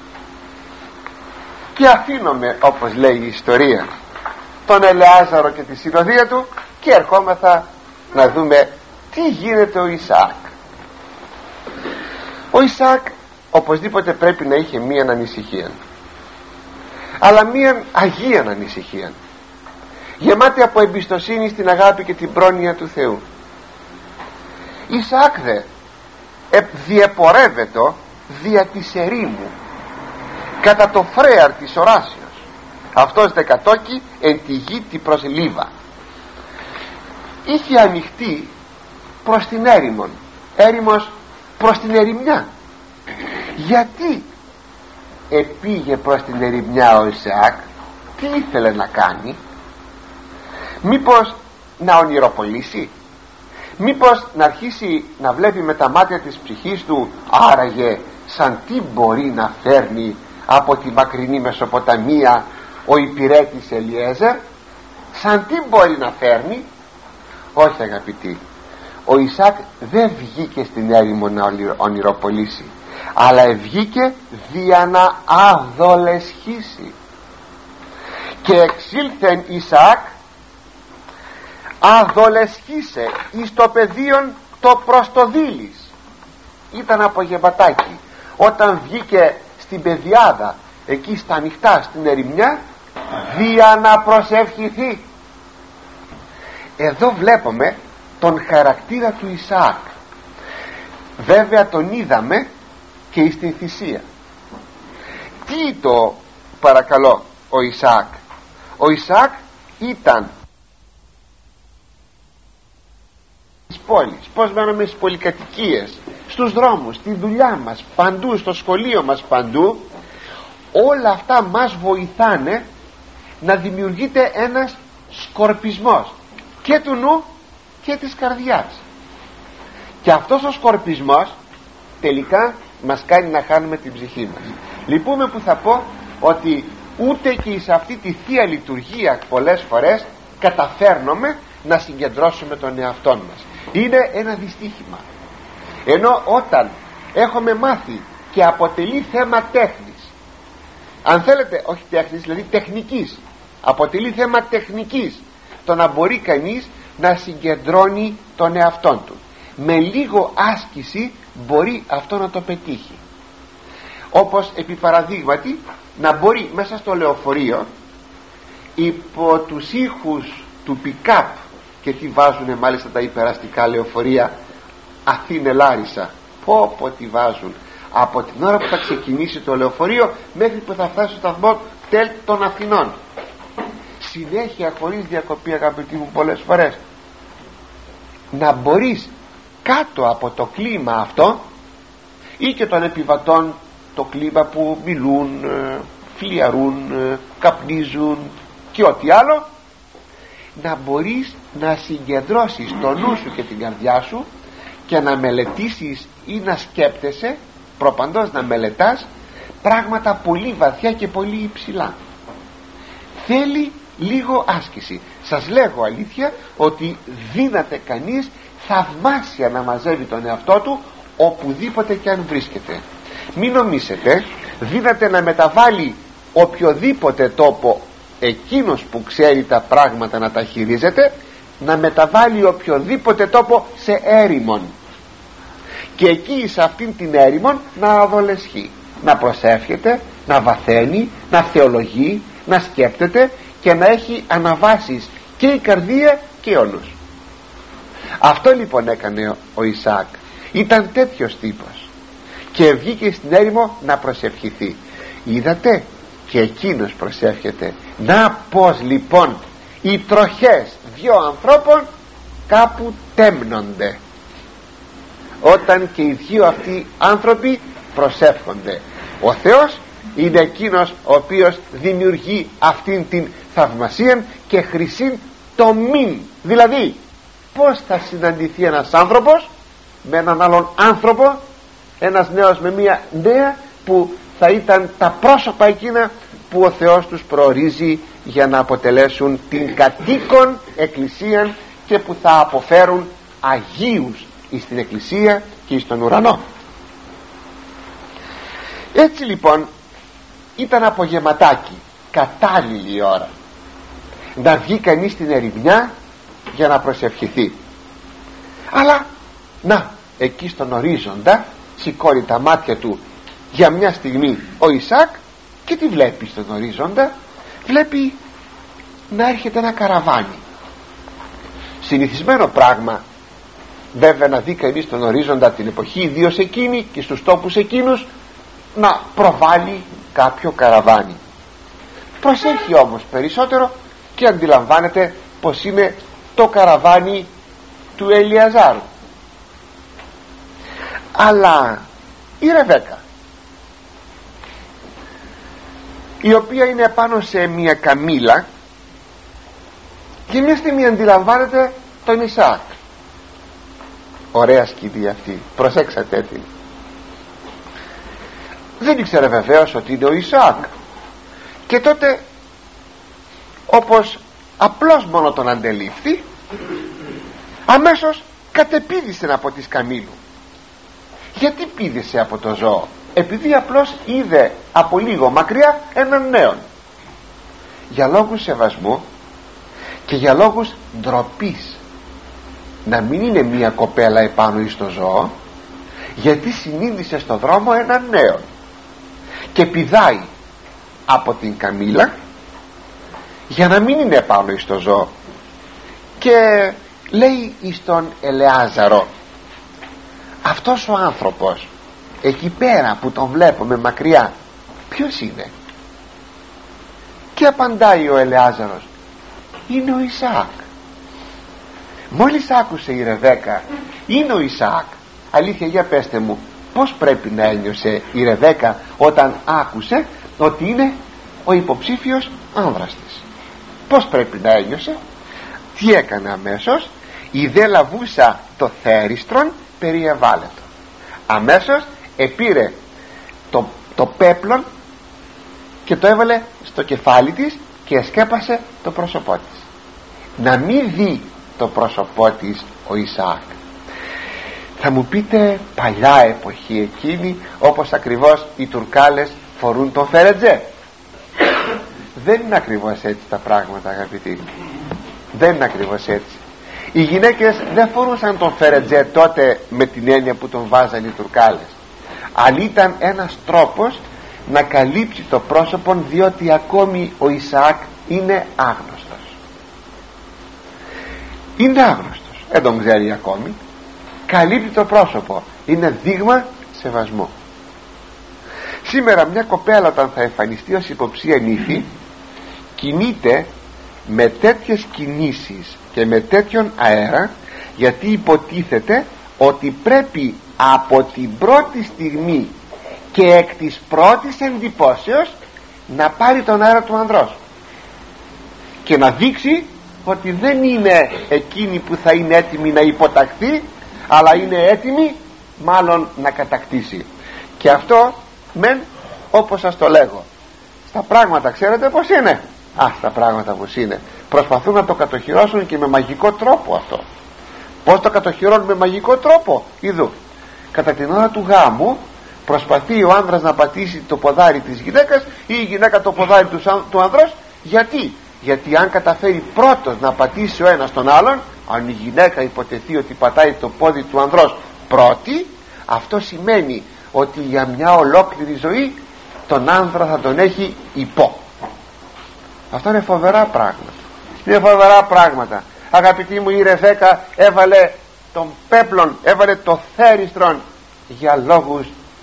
Και αφήνουμε, όπως λέει η ιστορία, τον Ελεάζαρο και τη συνοδεία του και ερχόμεθα να δούμε τι γίνεται ο Ισαάκ. Ο Ισαάκ οπωσδήποτε πρέπει να είχε μία ανησυχία. αλλά μία αγία ανησυχία, γεμάτη από εμπιστοσύνη στην αγάπη και την πρόνοια του Θεού. Ισαάκ δε διεπορεύεται δια της ερήμου κατά το φρέαρ της οράσεως, αυτός δε κατόκι εν τη γη τη προς Λίβα. Είχε ανοιχτεί προς την έρημον, έρημος προς την ερημιά. Γιατί επήγε προς την ερημιά ο Ισαάκ? Τι ήθελε να κάνει? Μήπως να ονειροπολίσει? Μήπως να αρχίσει να βλέπει με τα μάτια της ψυχής του, άραγε σαν τι μπορεί να φέρνει από τη μακρινή Μεσοποταμία ο υπηρέτης Ελιέζερ? Σαν τι μπορεί να φέρνει? Όχι αγαπητοί, ο Ισαάκ δεν βγήκε στην έρημο να ονειροπολίσει, αλλά βγήκε δια να αδολεσχίσει. Και εξήλθεν Ισαάκ αδολεσχίσε εις το πεδίον το προστοδήλης. Ήταν απογευματάκι όταν βγήκε στην πεδιάδα, εκεί στα ανοιχτά στην ερημιά, δια να προσευχηθεί. Εδώ βλέπουμε τον χαρακτήρα του Ισαάκ. Βέβαια τον είδαμε και στην θυσία. Τι το παρακαλώ ο Ισαάκ? Ο Ισαάκ ήταν στις πόλεις, πως μένουμε στις πολυκατοικίες, στους δρόμους, στη δουλειά μας, παντού, στο σχολείο μας, παντού. Όλα αυτά μας βοηθάνε να δημιουργείται ένας σκορπισμός και του νου και της καρδιάς, και αυτός ο σκορπισμός τελικά μας κάνει να χάνουμε την ψυχή μας. Λυπούμε που θα πω ότι ούτε και σε αυτή τη Θεία Λειτουργία πολλές φορές καταφέρνουμε να συγκεντρώσουμε τον εαυτό μας. Είναι ένα δυστύχημα. Ενώ όταν έχουμε μάθει και αποτελεί θέμα τέχνης, αν θέλετε όχι τέχνης, δηλαδή τεχνικής, αποτελεί θέμα τεχνικής το να μπορεί κανείς να συγκεντρώνει τον εαυτόν του. Με λίγο άσκηση μπορεί αυτό να το πετύχει. Όπως επί παραδείγματι να μπορεί μέσα στο λεωφορείο υπό τους ήχους του pick-up, και τι βάζουνε μάλιστα τα υπεραστικά λεωφορεία, Αθήνε Λάρισα, πω πω τι βάζουν, από την ώρα που θα ξεκινήσει το λεωφορείο μέχρι που θα φτάσει στο σταθμό τέλ των Αθηνών, συνέχεια χωρίς διακοπή αγαπητοί μου, πολλές φορές να μπορείς κάτω από το κλίμα αυτό ή και των επιβατών, το κλίμα που μιλούν, φλιαρούν, καπνίζουν και ό,τι άλλο, να μπορείς να συγκεντρώσεις το νου σου και την καρδιά σου και να μελετήσεις ή να σκέπτεσαι, προπαντός να μελετάς πράγματα πολύ βαθιά και πολύ υψηλά. Θέλει λίγο άσκηση. Σας λέγω αλήθεια ότι δύναται κανείς θαυμάσια να μαζεύει τον εαυτό του οπουδήποτε και αν βρίσκεται. Μην νομίσετε, δύναται να μεταβάλει οποιοδήποτε τόπο εκείνος που ξέρει τα πράγματα να τα χειρίζεται, να μεταβάλει οποιοδήποτε τόπο σε έρημον, και εκεί σε αυτήν την έρημον να αδολεσχεί, να προσεύχεται, να βαθαίνει, να θεολογεί, να σκέπτεται και να έχει αναβάσεις και η καρδία και ο νους. Αυτό λοιπόν έκανε ο Ισαάκ. Ήταν τέτοιος τύπος και βγήκε στην έρημο να προσευχηθεί. Είδατε, και εκείνος προσεύχεται. Να πως λοιπόν οι τροχές δυο ανθρώπων κάπου τέμνονται όταν και οι δυο αυτοί άνθρωποι προσεύχονται. Ο Θεός είναι εκείνος ο οποίος δημιουργεί αυτήν την θαυμασία και χρυσήν τομήν. Δηλαδή πως θα συναντηθεί ένας άνθρωπος με έναν άλλον άνθρωπο, ένας νέος με μία νέα, που θα ήταν τα πρόσωπα εκείνα που ο Θεός τους προορίζει για να αποτελέσουν την κατοίκον εκκλησία και που θα αποφέρουν αγίους εις την εκκλησία και εις τον ουρανό. Έτσι λοιπόν ήταν απογευματάκι, κατάλληλη ώρα να βγει κανείς στην ερημιά για να προσευχηθεί. Αλλά να, εκεί στον ορίζοντα σηκώνει τα μάτια του για μια στιγμή ο Ισαάκ και τι βλέπει στον ορίζοντα? Βλέπει να έρχεται ένα καραβάνι. Συνηθισμένο πράγμα βέβαια να δει κανείς στον ορίζοντα την εποχή, ιδίως εκείνη και στους τόπους εκείνους, να προβάλλει κάποιο καραβάνι. Προσέχει όμως περισσότερο και αντιλαμβάνεται πως είναι το καραβάνι του Ελιαζάρου. Αλλά η Ρεβέκα, η οποία είναι επάνω σε μια καμήλα, και μια στιγμή αντιλαμβάνεται τον Ισαάκ. Ωραία σκηνή αυτή, προσέξατε την. Δεν ήξερε βεβαίως ότι είναι ο Ισαάκ, και τότε όπως απλώς μόνο τον αντελήφθη, αμέσως κατεπήδησε από τη σκαμήλου. Γιατί πήδησε από το ζώο? Επειδή απλώς είδε από λίγο μακριά έναν νέον. Για λόγους σεβασμού και για λόγους ντροπής, να μην είναι μια κοπέλα επάνω εις το ζώο, γιατί συνείδησε στο δρόμο έναν νέον και πηδάει από την καμήλα για να μην είναι επάνω εις το ζώο. Και λέει εις τον Ελεάζαρο, αυτός ο άνθρωπος εκεί πέρα που τον βλέπουμε μακριά, ποιος είναι? Και απαντάει ο Ελεάζαρος, είναι ο Ισαάκ. Μόλις άκουσε η Ρεβέκα, είναι ο Ισαάκ. Αλήθεια, για πέστε μου, πως πρέπει να ένιωσε η Ρεβέκα όταν άκουσε ότι είναι ο υποψήφιος άνδρας της? Πως πρέπει να ένιωσε? Τι έκανε αμέσως? Η δε λαβούσα το θέριστρον περιεβάλλετο. Αμέσως επήρε το, το πέπλον και το έβαλε στο κεφάλι της και εσκέπασε το πρόσωπό της, να μην δει το πρόσωπό της ο Ισαάκ. Θα μου πείτε, παλιά εποχή εκείνη, όπως ακριβώς οι Τουρκάλες φορούν τον φερετζέ. Δεν είναι ακριβώς έτσι τα πράγματα, αγαπητοί. Δεν είναι ακριβώς έτσι. Οι γυναίκες δεν φορούσαν τον φερετζέ τότε με την έννοια που τον βάζαν οι Τουρκάλες, αλλά ήταν ένας τρόπος να καλύψει το πρόσωπο, διότι ακόμη ο Ισαάκ είναι άγνωστος. Είναι άγνωστος, δεν τον ξέρει ακόμη. Καλύπτει το πρόσωπο, είναι δείγμα σεβασμού. Σήμερα μια κοπέλα όταν θα εμφανιστεί ως υποψία νύφη, κινείται με τέτοιες κινήσεις και με τέτοιον αέρα, γιατί υποτίθεται ότι πρέπει από την πρώτη στιγμή και εκ της πρώτης εντυπώσεως να πάρει τον αέρα του ανδρός και να δείξει ότι δεν είναι εκείνη που θα είναι έτοιμη να υποταχθεί, αλλά είναι έτοιμη μάλλον να κατακτήσει. Και αυτό μεν, όπως σας το λέγω, στα πράγματα ξέρετε πως είναι. Α, στα πράγματα πως είναι. Προσπαθούν να το κατοχυρώσουν και με μαγικό τρόπο αυτό. Πως το κατοχυρώνουν με μαγικό τρόπο? Είδου, κατά την ώρα του γάμου προσπαθεί ο άνδρας να πατήσει το ποδάρι της γυναίκας ή η γυναίκα το ποδάρι του, του άνδρος. Γιατί? Γιατί αν καταφέρει πρώτος να πατήσει ο ένας τον άλλον, αν η γυναίκα υποτεθεί ότι πατάει το πόδι του ανδρός πρώτη, αυτό σημαίνει ότι για μια ολόκληρη ζωή τον άνδρα θα τον έχει υπό. Αυτό είναι φοβερά πράγματα. Είναι φοβερά πράγματα. Αγαπητοί μου, η Ρεβέκα έβαλε τον πέπλον, έβαλε το θέριστρον για λόγους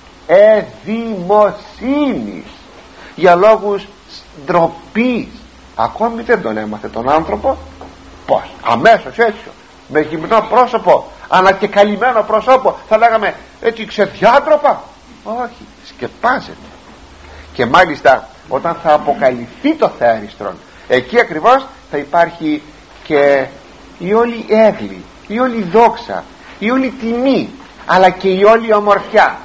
εδημοσύνης, για λόγους ντροπής. Ακόμη δεν τον έμαθε τον άνθρωπο. Πως? Αμέσως έτσι, με γυμνό πρόσωπο, ανακεκαλυμμένο πρόσωπο, θα λέγαμε έτσι ξεδιάντροπα? Όχι, σκεπάζεται. Και μάλιστα όταν θα αποκαλυφθεί το θέριστρον, εκεί ακριβώς θα υπάρχει και η όλη έγκλη, η όλη δόξα, η όλη τιμή, αλλά και η όλη ομορφιά.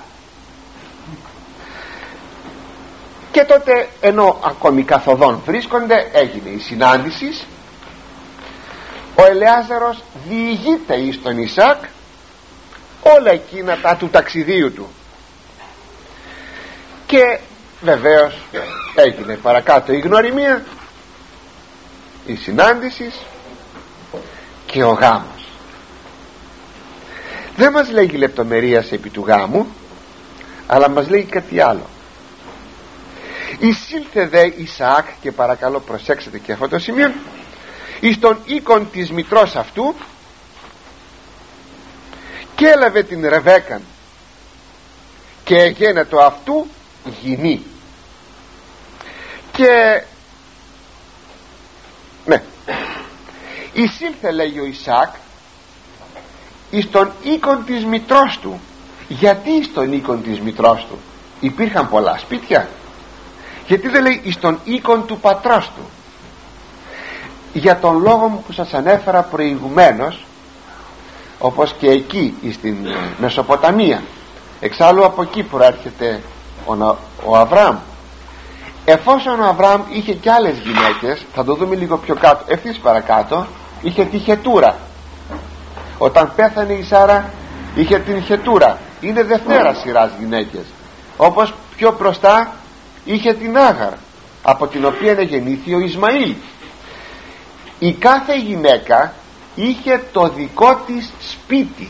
Και τότε, ενώ ακόμη καθοδόν βρίσκονται, έγινε η συνάντηση. Ο Ελεάζαρος διηγείται εις τον Ισαάκ όλα εκείνα τα του ταξιδίου του. Και βεβαίως έγινε παρακάτω η γνωριμία, η συνάντηση και ο γάμος. Δεν μας λέγει λεπτομερίας επί του γάμου, αλλά μας λέει κάτι άλλο. Εισήλθε δε Ισαάκ, και παρακαλώ προσέξτε και αυτό το σημείο, εις τον οίκον της μητρός αυτού, και έλαβε την Ρεβέκαν και εγένετο αυτού γυνή. Και ναι, εισήλθε, λέει ο Ισαάκ, εις τον οίκον της μητρός του. Γιατί στον οίκον της μητρός του? Υπήρχαν πολλά σπίτια. Γιατί δεν λέει εις τον οίκον του πατρός του? Για τον λόγο μου που σας ανέφερα προηγουμένως, όπως και εκεί στην Μεσοποταμία. Εξάλλου από εκεί προέρχεται ο, ο Αβραάμ. Εφόσον ο Αβραάμ είχε και άλλες γυναίκες, θα το δούμε λίγο πιο κάτω, ευθύς παρακάτω, είχε τη Χετούρα. Όταν πέθανε η Σάρα είχε την Χετούρα. Είναι δευτέρα σειράς γυναίκες. Όπως πιο μπροστά είχε την Άγαρ, από την οποία γεννήθη ο Ισμαήλ. Η κάθε γυναίκα είχε το δικό της σπίτι,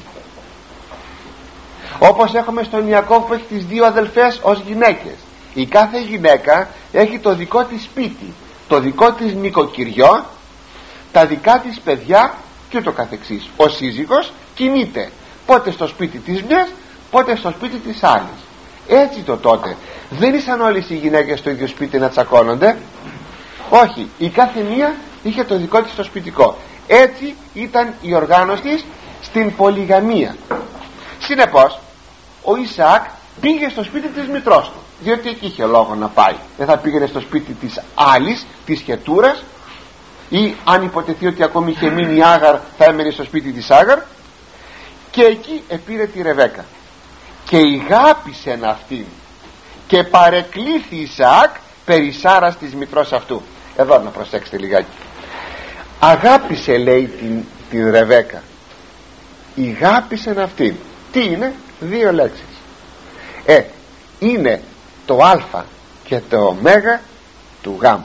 όπως έχουμε στον Ιακώβ που έχει τις δύο αδελφές ως γυναίκες. Η κάθε γυναίκα έχει το δικό της σπίτι, το δικό της νοικοκυριό, τα δικά της παιδιά και ούτω καθεξής. Ο σύζυγος κινείται πότε στο σπίτι της μιας, πότε στο σπίτι της άλλης. Έτσι το τότε. Δεν ήσαν όλες οι γυναίκες στο ίδιο σπίτι να τσακώνονται. Όχι, η κάθε μία είχε το δικό της το σπιτικό. Έτσι ήταν η οργάνωση της στην πολυγαμία. Συνεπώς ο Ισαάκ πήγε στο σπίτι της μητρός του, διότι εκεί είχε λόγο να πάει. Δεν θα πήγαινε στο σπίτι της άλλης, της Χετούρας, ή αν υποτεθεί ότι ακόμη είχε μείνει η Άγαρ, θα έμενε στο σπίτι της Άγαρ. Και εκεί επήρε τη Ρεβέκα και ηγάπησε αυτήν, και παρεκλήθη Ισαάκ περί Σάρας της μητρός αυτού. Εδώ να προσέξετε λιγάκι. Αγάπησε, λέει, την, την Ρεβέκα, ηγάπησε αυτήν. Τι είναι? Δύο λέξεις. Ε, είναι το α και το ω του γάμου.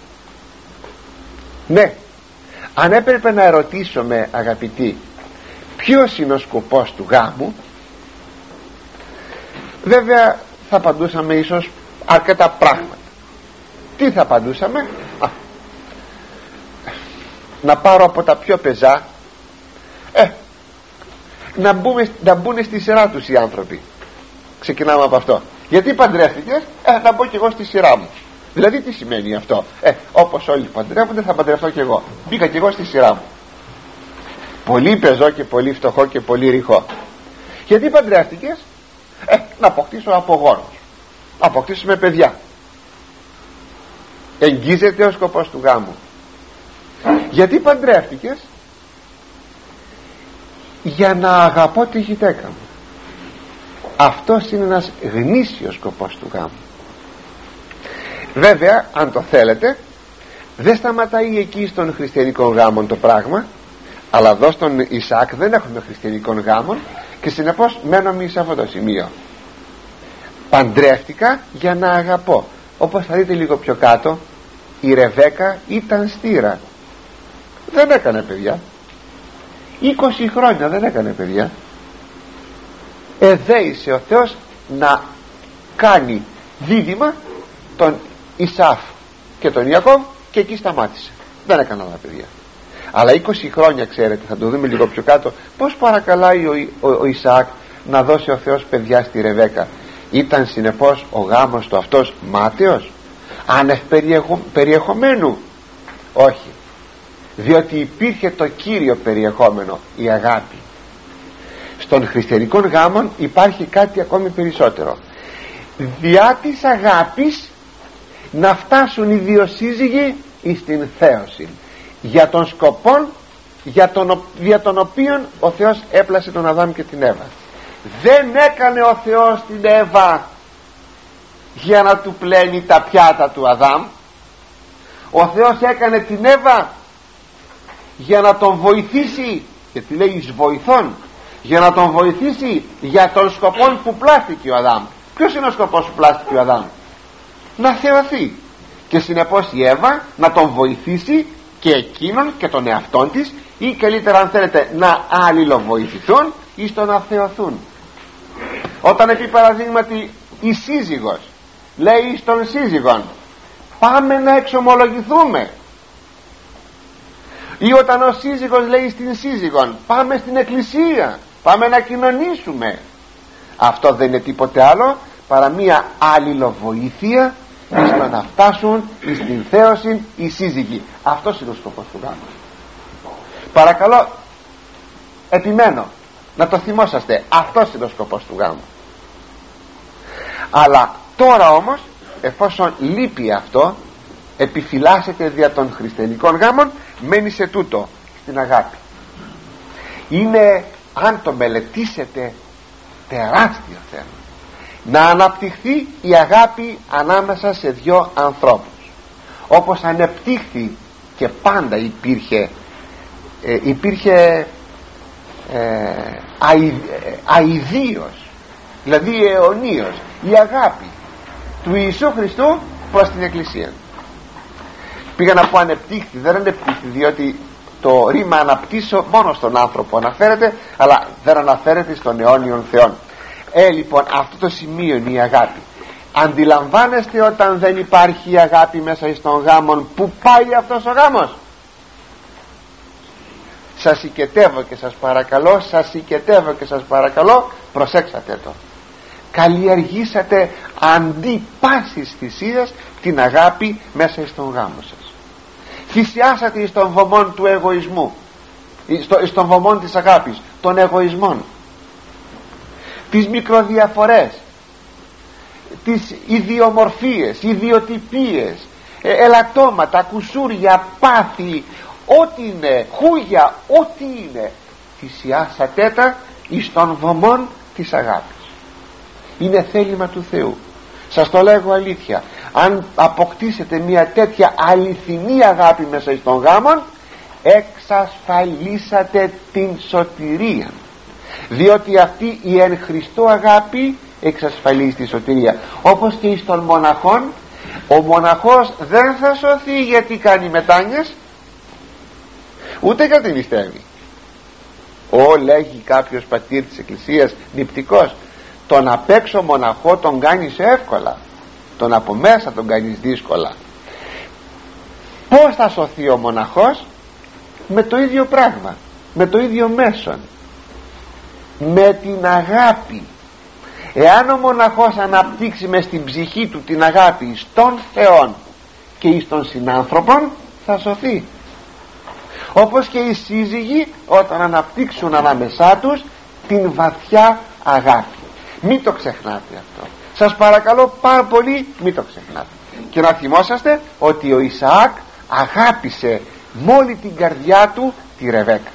Ναι, αν έπρεπε να ερωτήσουμε, αγαπητοί, ποιος είναι ο σκοπός του γάμου, βέβαια θα απαντούσαμε ίσως αρκετά πράγματα. Τι θα απαντούσαμε? Α, να πάρω από τα πιο πεζά, ε, να, μπούμε, να μπουν στη σειρά τους οι άνθρωποι. Ξεκινάμε από αυτό. Γιατί παντρεύτηκες? Ε, να μπω κι εγώ στη σειρά μου. Δηλαδή τι σημαίνει αυτό? Ε, όπως όλοι παντρεύονται, θα παντρευτώ κι εγώ. Μπήκα κι εγώ στη σειρά μου. Πολύ πεζό και πολύ φτωχό και πολύ ρηχό. Γιατί παντρεύτηκες? Ε, να αποκτήσω απογόνους, να αποκτήσουμε παιδιά. Εγγίζεται ο σκοπός του γάμου. Γιατί παντρεύτηκες? Για να αγαπώ τη γυναίκα μου. Αυτός είναι ένας γνήσιος σκοπός του γάμου. Βέβαια, αν το θέλετε, δεν σταματάει εκεί στον χριστιανικό γάμο το πράγμα, αλλά εδώ στον Ισαάκ δεν έχουμε χριστιανικών γάμων, και συνεπώς μένουμε σε αυτό το σημείο. Παντρεύτηκα για να αγαπώ. Όπως θα δείτε λίγο πιο κάτω, η Ρεβέκα ήταν στήρα, δεν έκανε παιδιά. είκοσι χρόνια δεν έκανε παιδιά. Εδέησε ο Θεός να κάνει δίδυμα τον Ισαφ και τον Ιακώβ, και εκεί σταμάτησε. Δεν έκανε άλλα παιδιά. Αλλά είκοσι χρόνια, ξέρετε, θα το δούμε λίγο πιο κάτω, πως παρακαλάει ο, ο, ο Ισαάκ να δώσει ο Θεός παιδιά στη Ρεβέκα. Ήταν συνεπώς ο γάμος του αυτός μάταιος, άνευ περιεχο, περιεχομένου? Όχι, διότι υπήρχε το κύριο περιεχόμενο, η αγάπη. Στον χριστιανικό γάμο υπάρχει κάτι ακόμη περισσότερο. Διά της αγάπης να φτάσουν οι δύο σύζυγοι εις την θέωση, για τον σκοπό για τον, για τον οποίον ο Θεός έπλασε τον Αδάμ και την Εύα. Δεν έκανε ο Θεός την Εύα για να του πλένει τα πιάτα του Αδάμ. Ο Θεός έκανε την Εύα για να τον βοηθήσει, γιατί λέει εις βοηθών, για να τον βοηθήσει για τον σκοπό που πλάστηκε ο Αδάμ. Ποιος είναι ο σκοπός που πλάστηκε ο Αδάμ? Να θεωθεί. Και συνεπώς η Εύα να τον βοηθήσει και εκείνον και τον εαυτόν της, ή καλύτερα αν θέλετε να αλληλοβοηθηθούν ή στο να θεωθούν. Όταν επί παραδείγματι η σύζυγος λέει στον σύζυγον, πάμε να εξομολογηθούμε, ή όταν ο σύζυγος λέει στην σύζυγον, πάμε στην εκκλησία, πάμε να κοινωνήσουμε, αυτό δεν είναι τίποτε άλλο παρά μία αλληλοβοήθεια στο να φτάσουν στην θέωση οι σύζυγοι. Αυτός είναι ο σκοπός του γάμου. Παρακαλώ, επιμένω να το θυμόσαστε, αυτός είναι ο σκοπός του γάμου. Αλλά τώρα όμως, εφόσον λείπει αυτό, επιφυλάσσεται δια των χριστιανικών γάμων, μένει σε τούτο, στην αγάπη. Είναι, αν το μελετήσετε, τεράστιο θέμα να αναπτυχθεί η αγάπη ανάμεσα σε δυο ανθρώπους, όπως ανεπτύχθη και πάντα υπήρχε ε, υπήρχε ε, αη, ε, αηδίως, δηλαδή αιωνίως, η αγάπη του Ιησού Χριστού προς την Εκκλησία. Πήγα να πω ανεπτύχθη, δεν ανεπτύχθη, διότι το ρήμα αναπτύσσω μόνο στον άνθρωπο αναφέρεται, αλλά δεν αναφέρεται στον αιώνιον Θεόν. Ε, λοιπόν, αυτό το σημείο είναι η αγάπη. Αντιλαμβάνεστε όταν δεν υπάρχει αγάπη μέσα στον γάμον, που πάει αυτός ο γάμος? Σας οικετεύω και σας παρακαλώ, σας οικετεύω και σας παρακαλώ, προσέξατε το. Καλλιεργήσατε αντί πάσης θυσίας την αγάπη μέσα στον γάμο σας. Θυσιάσατε στον βωμόν του εγωισμού, στο, στον βωμόν της αγάπης, των εγωισμών, τις μικροδιαφορές, τις ιδιομορφίες, ιδιοτυπίες, ε, ελαττώματα, κουσούρια, πάθη, ό,τι είναι, χούγια, ό,τι είναι, θυσιάσατε τα εις των βωμών της αγάπης. Είναι θέλημα του Θεού. Σας το λέγω αλήθεια, αν αποκτήσετε μια τέτοια αληθινή αγάπη μέσα εις των γάμων, εξασφαλίσατε την σωτηρία, διότι αυτή η εν Χριστώ αγάπη εξασφαλίζει τη σωτηρία. Όπως και εις των μοναχών, ο μοναχός δεν θα σωθεί γιατί κάνει μετάνοιες, ούτε γιατί νηστεύει. Ω, λέγει κάποιος πατήρ της Εκκλησίας, νηπτικός, τον απ' έξω μοναχό τον κάνεις εύκολα, τον από μέσα τον κάνεις δύσκολα. Πώς θα σωθεί ο μοναχός? Με το ίδιο πράγμα, με το ίδιο μέσον, με την αγάπη. Εάν ο μοναχός αναπτύξει μες στην ψυχή του την αγάπη στον Θεόν και εις των συνάνθρωπων, θα σωθεί. Όπως και οι σύζυγοι όταν αναπτύξουν ανάμεσά τους την βαθιά αγάπη. Μην το ξεχνάτε αυτό, σας παρακαλώ πάρα πολύ, μην το ξεχνάτε. Και να θυμόσαστε ότι ο Ισαάκ αγάπησε με όλη την καρδιά του τη Ρεβέκα.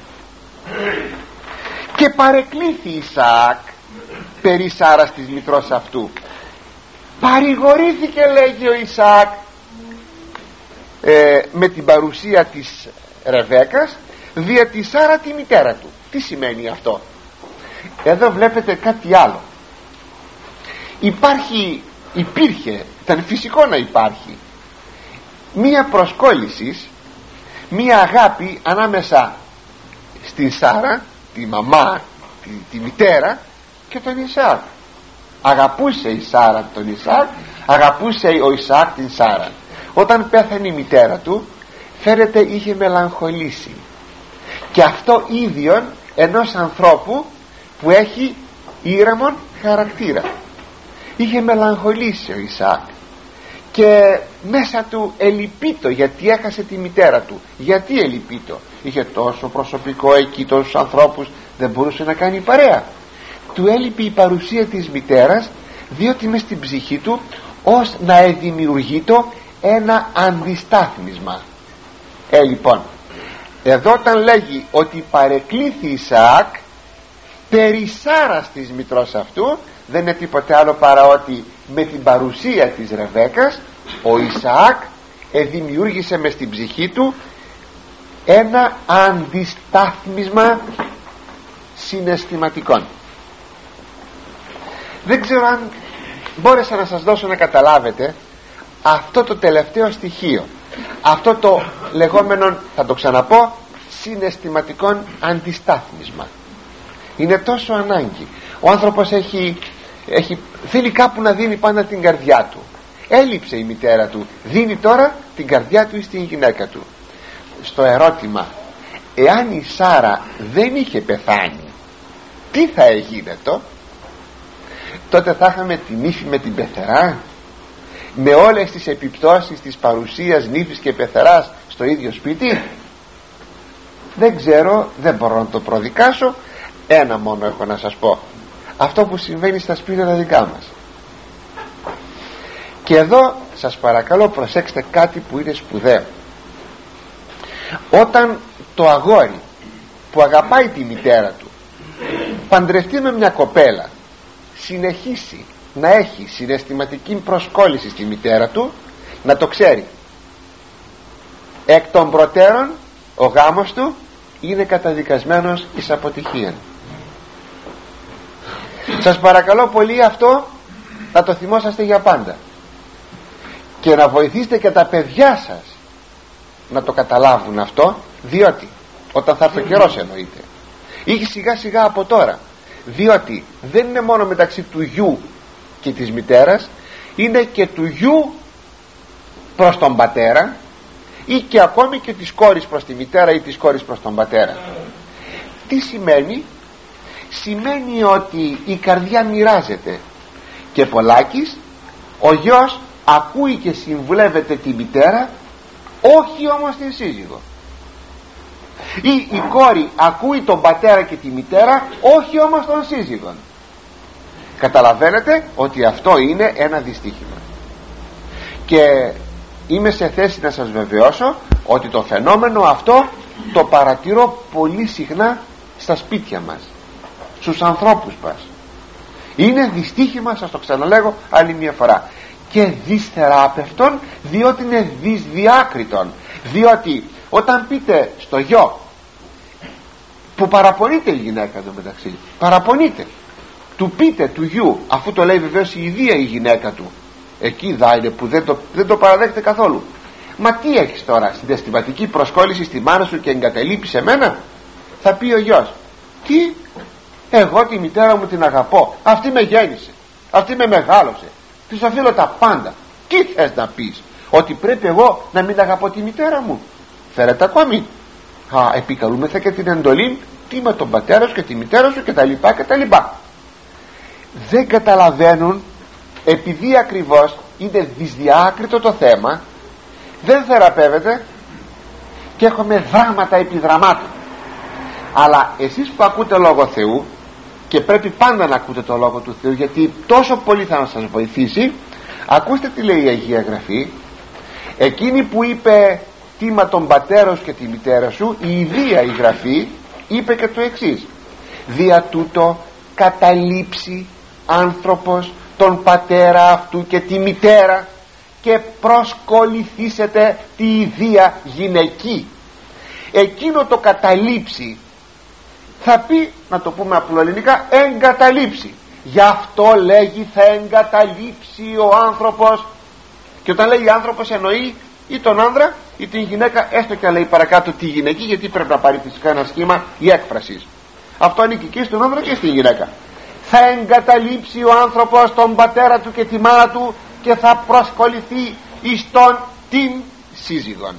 Και παρεκλήθη Ισαάκ περί Σάρας της μητρός αυτού. Παρηγορήθηκε, λέγει ο Ισαάκ, ε, με την παρουσία της Ρεβέκας δια τη Σάρα τη μητέρα του. Τι σημαίνει αυτό? Εδώ βλέπετε κάτι άλλο. Υπάρχει, υπήρχε, ήταν φυσικό να υπάρχει μία προσκόλληση, μία αγάπη ανάμεσα στην Σάρα, τη μαμά, τη, τη μητέρα, και τον Ισαάκ. Αγαπούσε η Σάρα τον Ισαάκ, αγαπούσε ο Ισαάκ την Σάρα. Όταν πέθανε η μητέρα του, φέρεται είχε μελαγχολήσει, και αυτό ίδιον ενός ανθρώπου που έχει ήρεμον χαρακτήρα. Είχε μελαγχολήσει ο Ισαάκ και μέσα του ελυπήτω γιατί έχασε τη μητέρα του. Γιατί ελυπήτω? Είχε τόσο προσωπικό εκεί, τόσους ανθρώπους, δεν μπορούσε να κάνει παρέα. Του έλειπε η παρουσία της μητέρας, διότι μες στην ψυχή του ως να δημιουργείτο ένα αντιστάθμισμα. Ε λοιπόν, εδώ όταν λέγει ότι παρεκλήθη Ισαάκ περί Σάρας της μητρός αυτού, δεν είναι τίποτε άλλο παρά ότι με την παρουσία της Ρεβέκας ο Ισαάκ δημιούργησε μες στην ψυχή του ένα αντιστάθμισμα συναισθηματικών. Δεν ξέρω αν μπόρεσα να σας δώσω να καταλάβετε αυτό το τελευταίο στοιχείο, αυτό το λεγόμενο, θα το ξαναπώ, συναισθηματικό αντιστάθμισμα. Είναι τόσο ανάγκη. Ο άνθρωπος έχει, έχει, θέλει κάπου να δίνει πάντα την καρδιά του, έλειψε η μητέρα του, δίνει τώρα την καρδιά του στην γυναίκα του. Στο ερώτημα εάν η Σάρα δεν είχε πεθάνει, τι θα έγινε το? Τότε θα είχαμε τη νύφη με την πεθερά, με όλες τις επιπτώσεις της παρουσίας νύφης και πεθεράς στο ίδιο σπίτι? Δεν ξέρω, δεν μπορώ να το προδικάσω. Ένα μόνο έχω να σας πω, αυτό που συμβαίνει στα σπίτια τα δικά μας. Και εδώ σας παρακαλώ προσέξτε κάτι που είναι σπουδαίο. Όταν το αγόρι που αγαπάει τη μητέρα του παντρευτεί με μια κοπέλα, συνεχίσει να έχει συναισθηματική προσκόλληση στη μητέρα του, να το ξέρει, εκ των προτέρων ο γάμος του είναι καταδικασμένος εις αποτυχία. Σας παρακαλώ πολύ αυτό να το θυμόσαστε για πάντα και να βοηθήσετε και τα παιδιά σας να το καταλάβουν αυτό, διότι όταν θα έρθει ο καιρός εννοείται, ή σιγά σιγά από τώρα, διότι δεν είναι μόνο μεταξύ του γιου και της μητέρας, είναι και του γιου προς τον πατέρα, ή και ακόμη και της κόρης προς τη μητέρα ή της κόρης προς τον πατέρα. Τι σημαίνει? Σημαίνει ότι η καρδιά μοιράζεται και πολλάκις ο γιος ακούει και συμβουλεύεται τη μητέρα, όχι όμως την σύζυγο, ή η κόρη ακούει τον πατέρα και τη μητέρα, όχι όμως τον σύζυγον. Καταλαβαίνετε ότι αυτό είναι ένα δυστύχημα, και είμαι σε θέση να σας βεβαιώσω ότι το φαινόμενο αυτό το παρατηρώ πολύ συχνά στα σπίτια μας, στους ανθρώπους μας. Είναι δυστύχημα, σας το ξαναλέγω άλλη μια φορά, και δυσθεράπευτον, διότι είναι δυσδιάκριτον. Διότι όταν πείτε στο γιο, που παραπονείται η γυναίκα εδώ μεταξύ, παραπονείται, του πείτε του γιου, αφού το λέει βεβαίως η ίδια η γυναίκα του, εκεί δά είναι που δεν το, δεν το παραδέχεται καθόλου, μα τι έχεις τώρα, συναισθηματική προσκόλληση στη μάνα σου και εγκαταλείπεις εμένα? Θα πει ο γιος, τι, εγώ τη μητέρα μου την αγαπώ, αυτή με γέννησε, αυτή με μεγάλωσε, της οφείλω τα πάντα. Τι θες να πεις? Ότι πρέπει εγώ να μην αγαπώ τη μητέρα μου? Θέλετε ακόμη? Α, επικαλούμεθα και την εντολή, τι με τον πατέρα σου και τη μητέρα σου και τα λοιπά και τα λοιπά. Δεν καταλαβαίνουν, επειδή ακριβώς είναι δυσδιάκριτο το θέμα, δεν θεραπεύεται και έχουμε δράματα επί δραμάτων. Αλλά εσείς που ακούτε λόγο Θεού, και πρέπει πάντα να ακούτε το λόγο του Θεού, γιατί τόσο πολύ θα σας βοηθήσει, ακούστε τι λέει η Αγία Γραφή. Εκείνη που είπε τίμα τον πατέρα σου και τη μητέρα σου, η ίδια η Γραφή είπε και το εξής: δια τούτο καταλείψει άνθρωπος τον πατέρα αυτού και τη μητέρα και προσκοληθήσετε τη ιδία γυναική. Εκείνο το καταλείψει θα πει, να το πούμε απλοελληνικά, εγκαταλείψει. Γι' αυτό λέγει θα εγκαταλείψει ο άνθρωπος, και όταν λέει άνθρωπος εννοεί ή τον άνδρα ή την γυναίκα, έστω και λέει παρακάτω τη γυναική, γιατί πρέπει να πάρει φυσικά ένα σχήμα η έκφραση. Αυτό ανήκει και στον άνδρα και στην γυναίκα. Θα εγκαταλείψει ο άνθρωπος τον πατέρα του και τη μάνα του και θα προσκοληθεί εις τον την σύζυγον.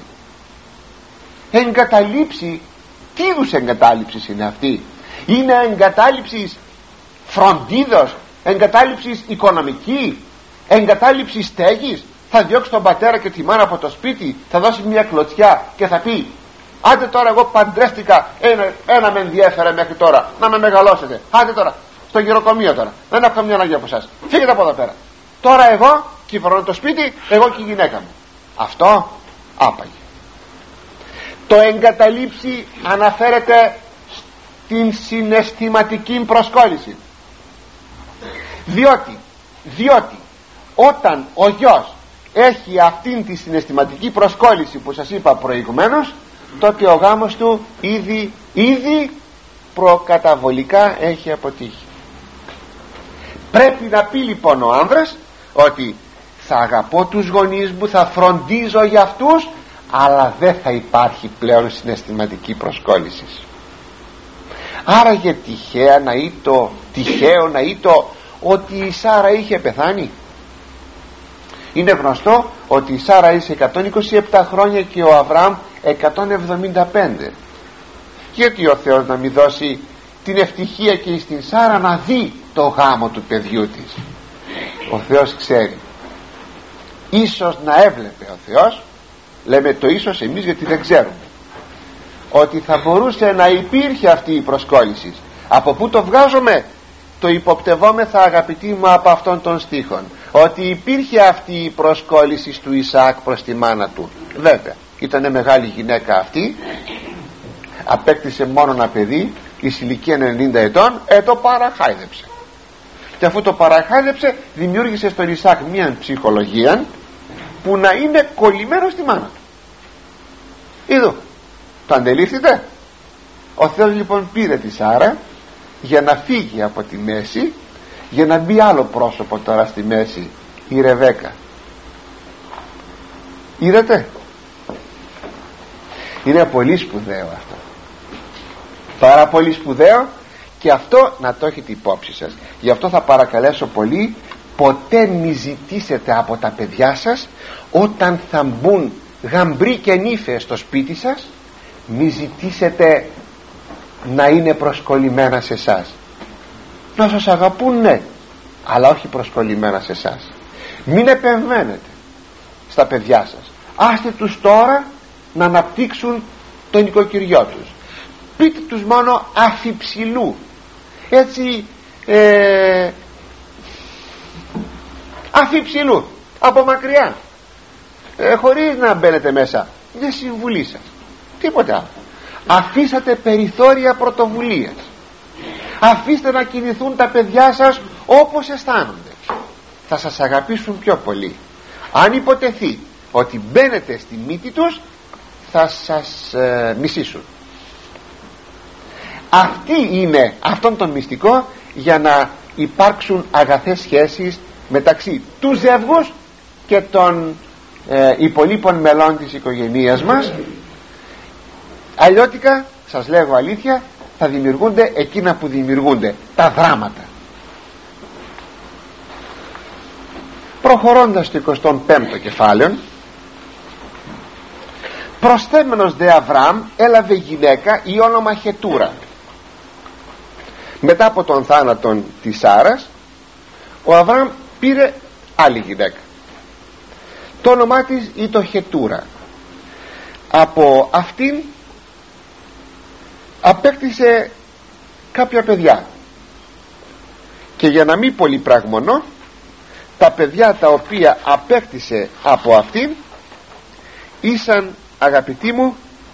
Εγκαταλείψει, τι είδους εγκατάλειψης είναι αυτή? Είναι εγκατάλειψης φροντίδος, εγκατάλειψης οικονομική, εγκατάλειψης στέγης? Θα διώξει τον πατέρα και τη μάνα από το σπίτι, θα δώσει μια κλωτσιά και θα πει άντε τώρα, εγώ παντρεύτηκα, ένα, ένα με ενδιέφερε μέχρι τώρα, να με μεγαλώσετε, άντε τώρα στο γεροκομείο, τώρα δεν έχω καμιά ανάγκη από εσάς, φύγετε από εδώ πέρα, τώρα εγώ κυβερνώ το σπίτι, εγώ και η γυναίκα μου. Αυτό άπαγε. Το εγκαταλείψει αναφέρεται στην συναισθηματική προσκόλληση, διότι διότι όταν ο γιος έχει αυτήν τη συναισθηματική προσκόλληση που σας είπα προηγουμένως, τότε ο γάμος του ήδη, ήδη προκαταβολικά έχει αποτύχει. Πρέπει να πει λοιπόν ο άνδρας ότι θα αγαπώ τους γονείς μου, θα φροντίζω για αυτούς, αλλά δεν θα υπάρχει πλέον συναισθηματική προσκόλληση. Άραγε τυχαία να είτο, τυχαίο να είτο ότι η Σάρα είχε πεθάνει? Είναι γνωστό ότι η Σάρα είσαι εκατόν είκοσι επτά χρόνια και ο Αβραάμ εκατόν εβδομήντα πέντε. Γιατί ο Θεός να μην δώσει την ευτυχία και στην Σάρα να δει το γάμο του παιδιού της? Ο Θεός ξέρει. Ίσως να έβλεπε ο Θεός, λέμε το ίσως εμείς γιατί δεν ξέρουμε, ότι θα μπορούσε να υπήρχε αυτή η προσκόλληση. Από πού το βγάζουμε? Το υποπτευόμεθα, αγαπητοί μου, από αυτών των στίχων, ότι υπήρχε αυτή η προσκόλληση του Ισαάκ προς τη μάνα του. Βέβαια ήταν μεγάλη γυναίκα αυτή, απέκτησε μόνο ένα παιδί, η ηλικία ενενήντα ετών, ε, το παραχάιδεψε. Και αφού το παραχάιδεψε, δημιούργησε στον Ισαάκ μια ψυχολογία που να είναι κολλημένο στη μάνα του. Είδω, το αντελήφθητε? Ο Θεός λοιπόν πήρε τη Σάρα για να φύγει από τη μέση, για να μπει άλλο πρόσωπο τώρα στη μέση, η Ρεβέκα. Είδατε? Είναι πολύ σπουδαίο αυτό, πάρα πολύ σπουδαίο, και αυτό να το έχετε υπόψη σας. Γι' αυτό θα παρακαλέσω πολύ, ποτέ μη ζητήσετε από τα παιδιά σας, όταν θα μπουν γαμπροί και νύφες στο σπίτι σας, μη ζητήσετε να είναι προσκολλημένα σε εσάς. Να σας αγαπούν, ναι, αλλά όχι προσκολλημένα σε εσάς. Μην επεμβαίνετε στα παιδιά σας, άστε τους τώρα να αναπτύξουν τον οικοκυριό τους. Πείτε τους μόνο αφιψηλού, έτσι, ε, αφιψηλού, από μακριά, ε, χωρίς να μπαίνετε μέσα. Μια συμβουλή σας, τίποτε άλλο. Αφήσατε περιθώρια πρωτοβουλίας, αφήστε να κινηθούν τα παιδιά σας όπως αισθάνονται. Θα σας αγαπήσουν πιο πολύ. Αν υποτεθεί ότι μπαίνετε στη μύτη τους, θα σας ε, μισήσουν. Αυτή είναι, αυτόν τον μυστικό για να υπάρξουν αγαθές σχέσεις μεταξύ του ζεύγους και των ε, υπολείπων μελών της οικογένειας μας. Αλλιώτικα, σας λέγω αλήθεια, θα δημιουργούνται εκείνα που δημιουργούνται, τα δράματα. Προχωρώντας στο εικοστό πέμπτο κεφάλαιο, προσθέμενος δε Αβραάμ έλαβε γυναίκα η όνομα Χετούρα. Μετά από τον θάνατον της Σάρας, ο Αβραάμ πήρε άλλη γυναίκα. Το όνομά της ήταν Χετούρα. Από αυτήν απέκτησε κάποια παιδιά, και για να μην πολυπραγμονώ, τα παιδιά τα οποία απέκτησε από αυτήν ήσαν, αγαπητοί μου,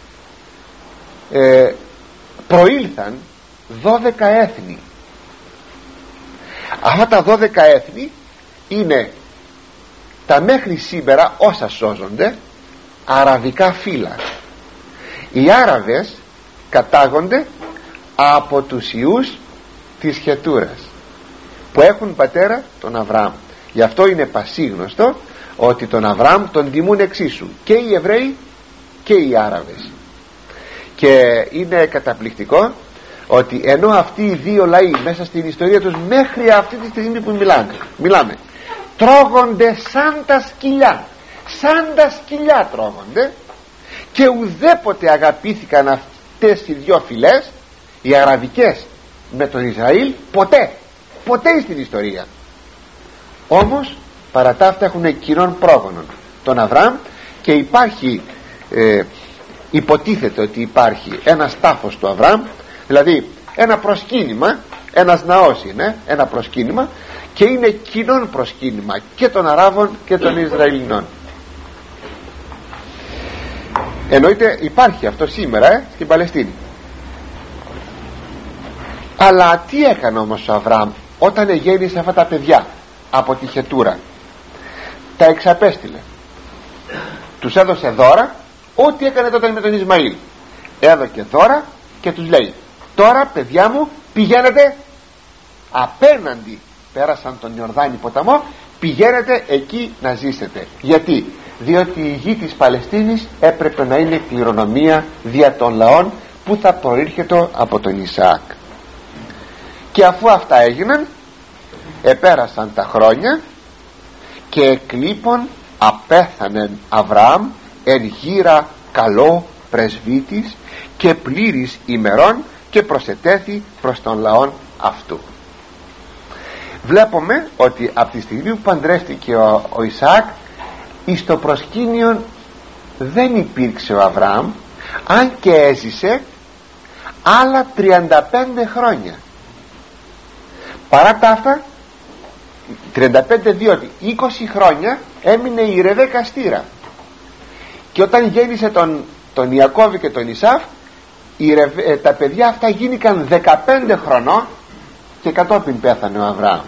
ε, προήλθαν δώδεκα έθνη. Αυτά τα δώδεκα έθνη είναι τα μέχρι σήμερα όσα σώζονται αραβικά φύλλα. Οι Άραβες κατάγονται από τους ιούς της Χετούρας, που έχουν πατέρα τον Αβραάμ. Γι' αυτό είναι πασίγνωστο ότι τον Αβραάμ τον τιμούν εξίσου και οι Εβραίοι και οι Άραβες. Και είναι καταπληκτικό ότι ενώ αυτοί οι δύο λαοί μέσα στην ιστορία τους μέχρι αυτή τη στιγμή που μιλάμε, μιλάμε τρώγονται σαν τα σκυλιά, σαν τα σκυλιά τρώγονται, και ουδέποτε αγαπήθηκαν αυτές οι δυο φυλές, οι αραβικές με τον Ισραήλ, ποτέ, ποτέ στην ιστορία. Όμως παρά τα αυτά έχουν κοινών πρόγονων, τον Αβραάμ, και υπάρχει ε, υποτίθεται ότι υπάρχει ένας τάφος του Αβραάμ, δηλαδή ένα προσκύνημα, ένας ναός είναι ένα προσκύνημα, και είναι κοινών προσκύνημα και των Αράβων και των Ισραηλινών. Εννοείται υπάρχει αυτό σήμερα ε, στην Παλαιστίνη. Αλλά τι έκανε όμως ο Αβραάμ όταν γέννησε αυτά τα παιδιά από τη Χετούρα? Τα εξαπέστειλε, τους έδωσε δώρα, ό,τι έκανε τότε με τον Ισμαήλ. Έδωκε δώρα και τους λέει: τώρα παιδιά μου, πηγαίνετε απέναντι, πέρασαν τον Ιορδάνη ποταμό, πηγαίνετε εκεί να ζήσετε. Γιατί? Διότι η γη της Παλαιστίνης έπρεπε να είναι κληρονομία δια των λαών που θα προήρχεται από τον Ισαάκ. Και αφού αυτά έγιναν, επέρασαν τα χρόνια και εκλείπων απέθανεν Αβραάμ εν γύρα καλό πρεσβύτης και πλήρης ημερών και προσετέθη προς τον λαόν αυτού. Βλέπουμε ότι από τη στιγμή που παντρεύτηκε ο, ο Ισαάκ, εις το προσκήνιο δεν υπήρξε ο Αβραάμ, αν και έζησε άλλα τριάντα πέντε χρόνια. Παρά τα αυτά, τριάντα πέντε, διότι είκοσι χρόνια έμεινε η Ρεβέκα στήρα, και όταν γέννησε τον, τον Ιακώβη και τον Ισαύ, η Ρεβέ, ε, τα παιδιά αυτά γίνηκαν δεκαπέντε χρονών και κατόπιν πέθανε ο Αβραάμ.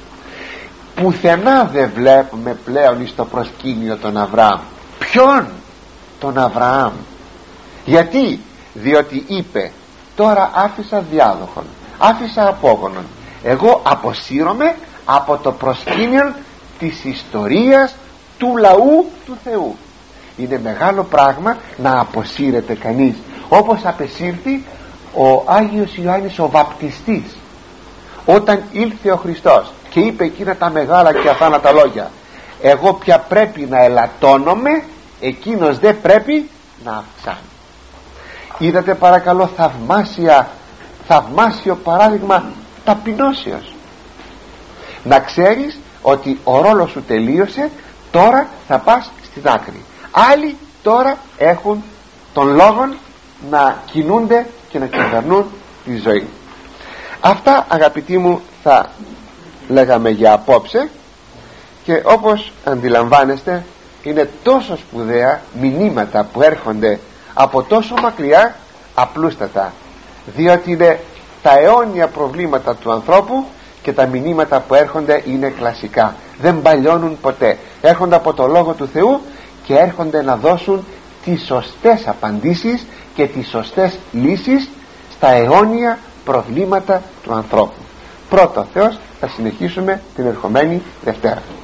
Πουθενά δεν βλέπουμε πλέον στο προσκήνιο τον Αβραάμ. Ποιον? Τον Αβραάμ. Γιατί? Διότι είπε, τώρα άφησα διάδοχον, άφησα απόγονον, εγώ αποσύρωμαι από το προσκήνιο της ιστορίας του λαού του Θεού. Είναι μεγάλο πράγμα να αποσύρεται κανείς, όπως απεσύρθη ο Άγιος Ιωάννης ο Βαπτιστής όταν ήλθε ο Χριστός και είπε εκείνα τα μεγάλα και αθάνατα λόγια: εγώ πια πρέπει να ελαττώνομαι, εκείνος δεν πρέπει να αυξάνει. Είδατε παρακαλώ θαυμάσια, θαυμάσιο παράδειγμα ταπεινώσεως. Να ξέρεις ότι ο ρόλος σου τελείωσε, τώρα θα πας στην άκρη. Άλλοι τώρα έχουν τον λόγο να κινούνται και να κυβερνούν τη ζωή. Αυτά, αγαπητοί μου, θα λέγαμε για απόψε, και όπως αντιλαμβάνεστε είναι τόσο σπουδαία μηνύματα που έρχονται από τόσο μακριά, απλούστατα, διότι είναι τα αιώνια προβλήματα του ανθρώπου, και τα μηνύματα που έρχονται είναι κλασικά, δεν παλιώνουν ποτέ, έρχονται από το Λόγο του Θεού και έρχονται να δώσουν τις σωστές απαντήσεις και τις σωστές λύσεις στα αιώνια προβλήματα του ανθρώπου. Πρώτο Θεός, θα συνεχίσουμε την ερχομένη Δευτέρα.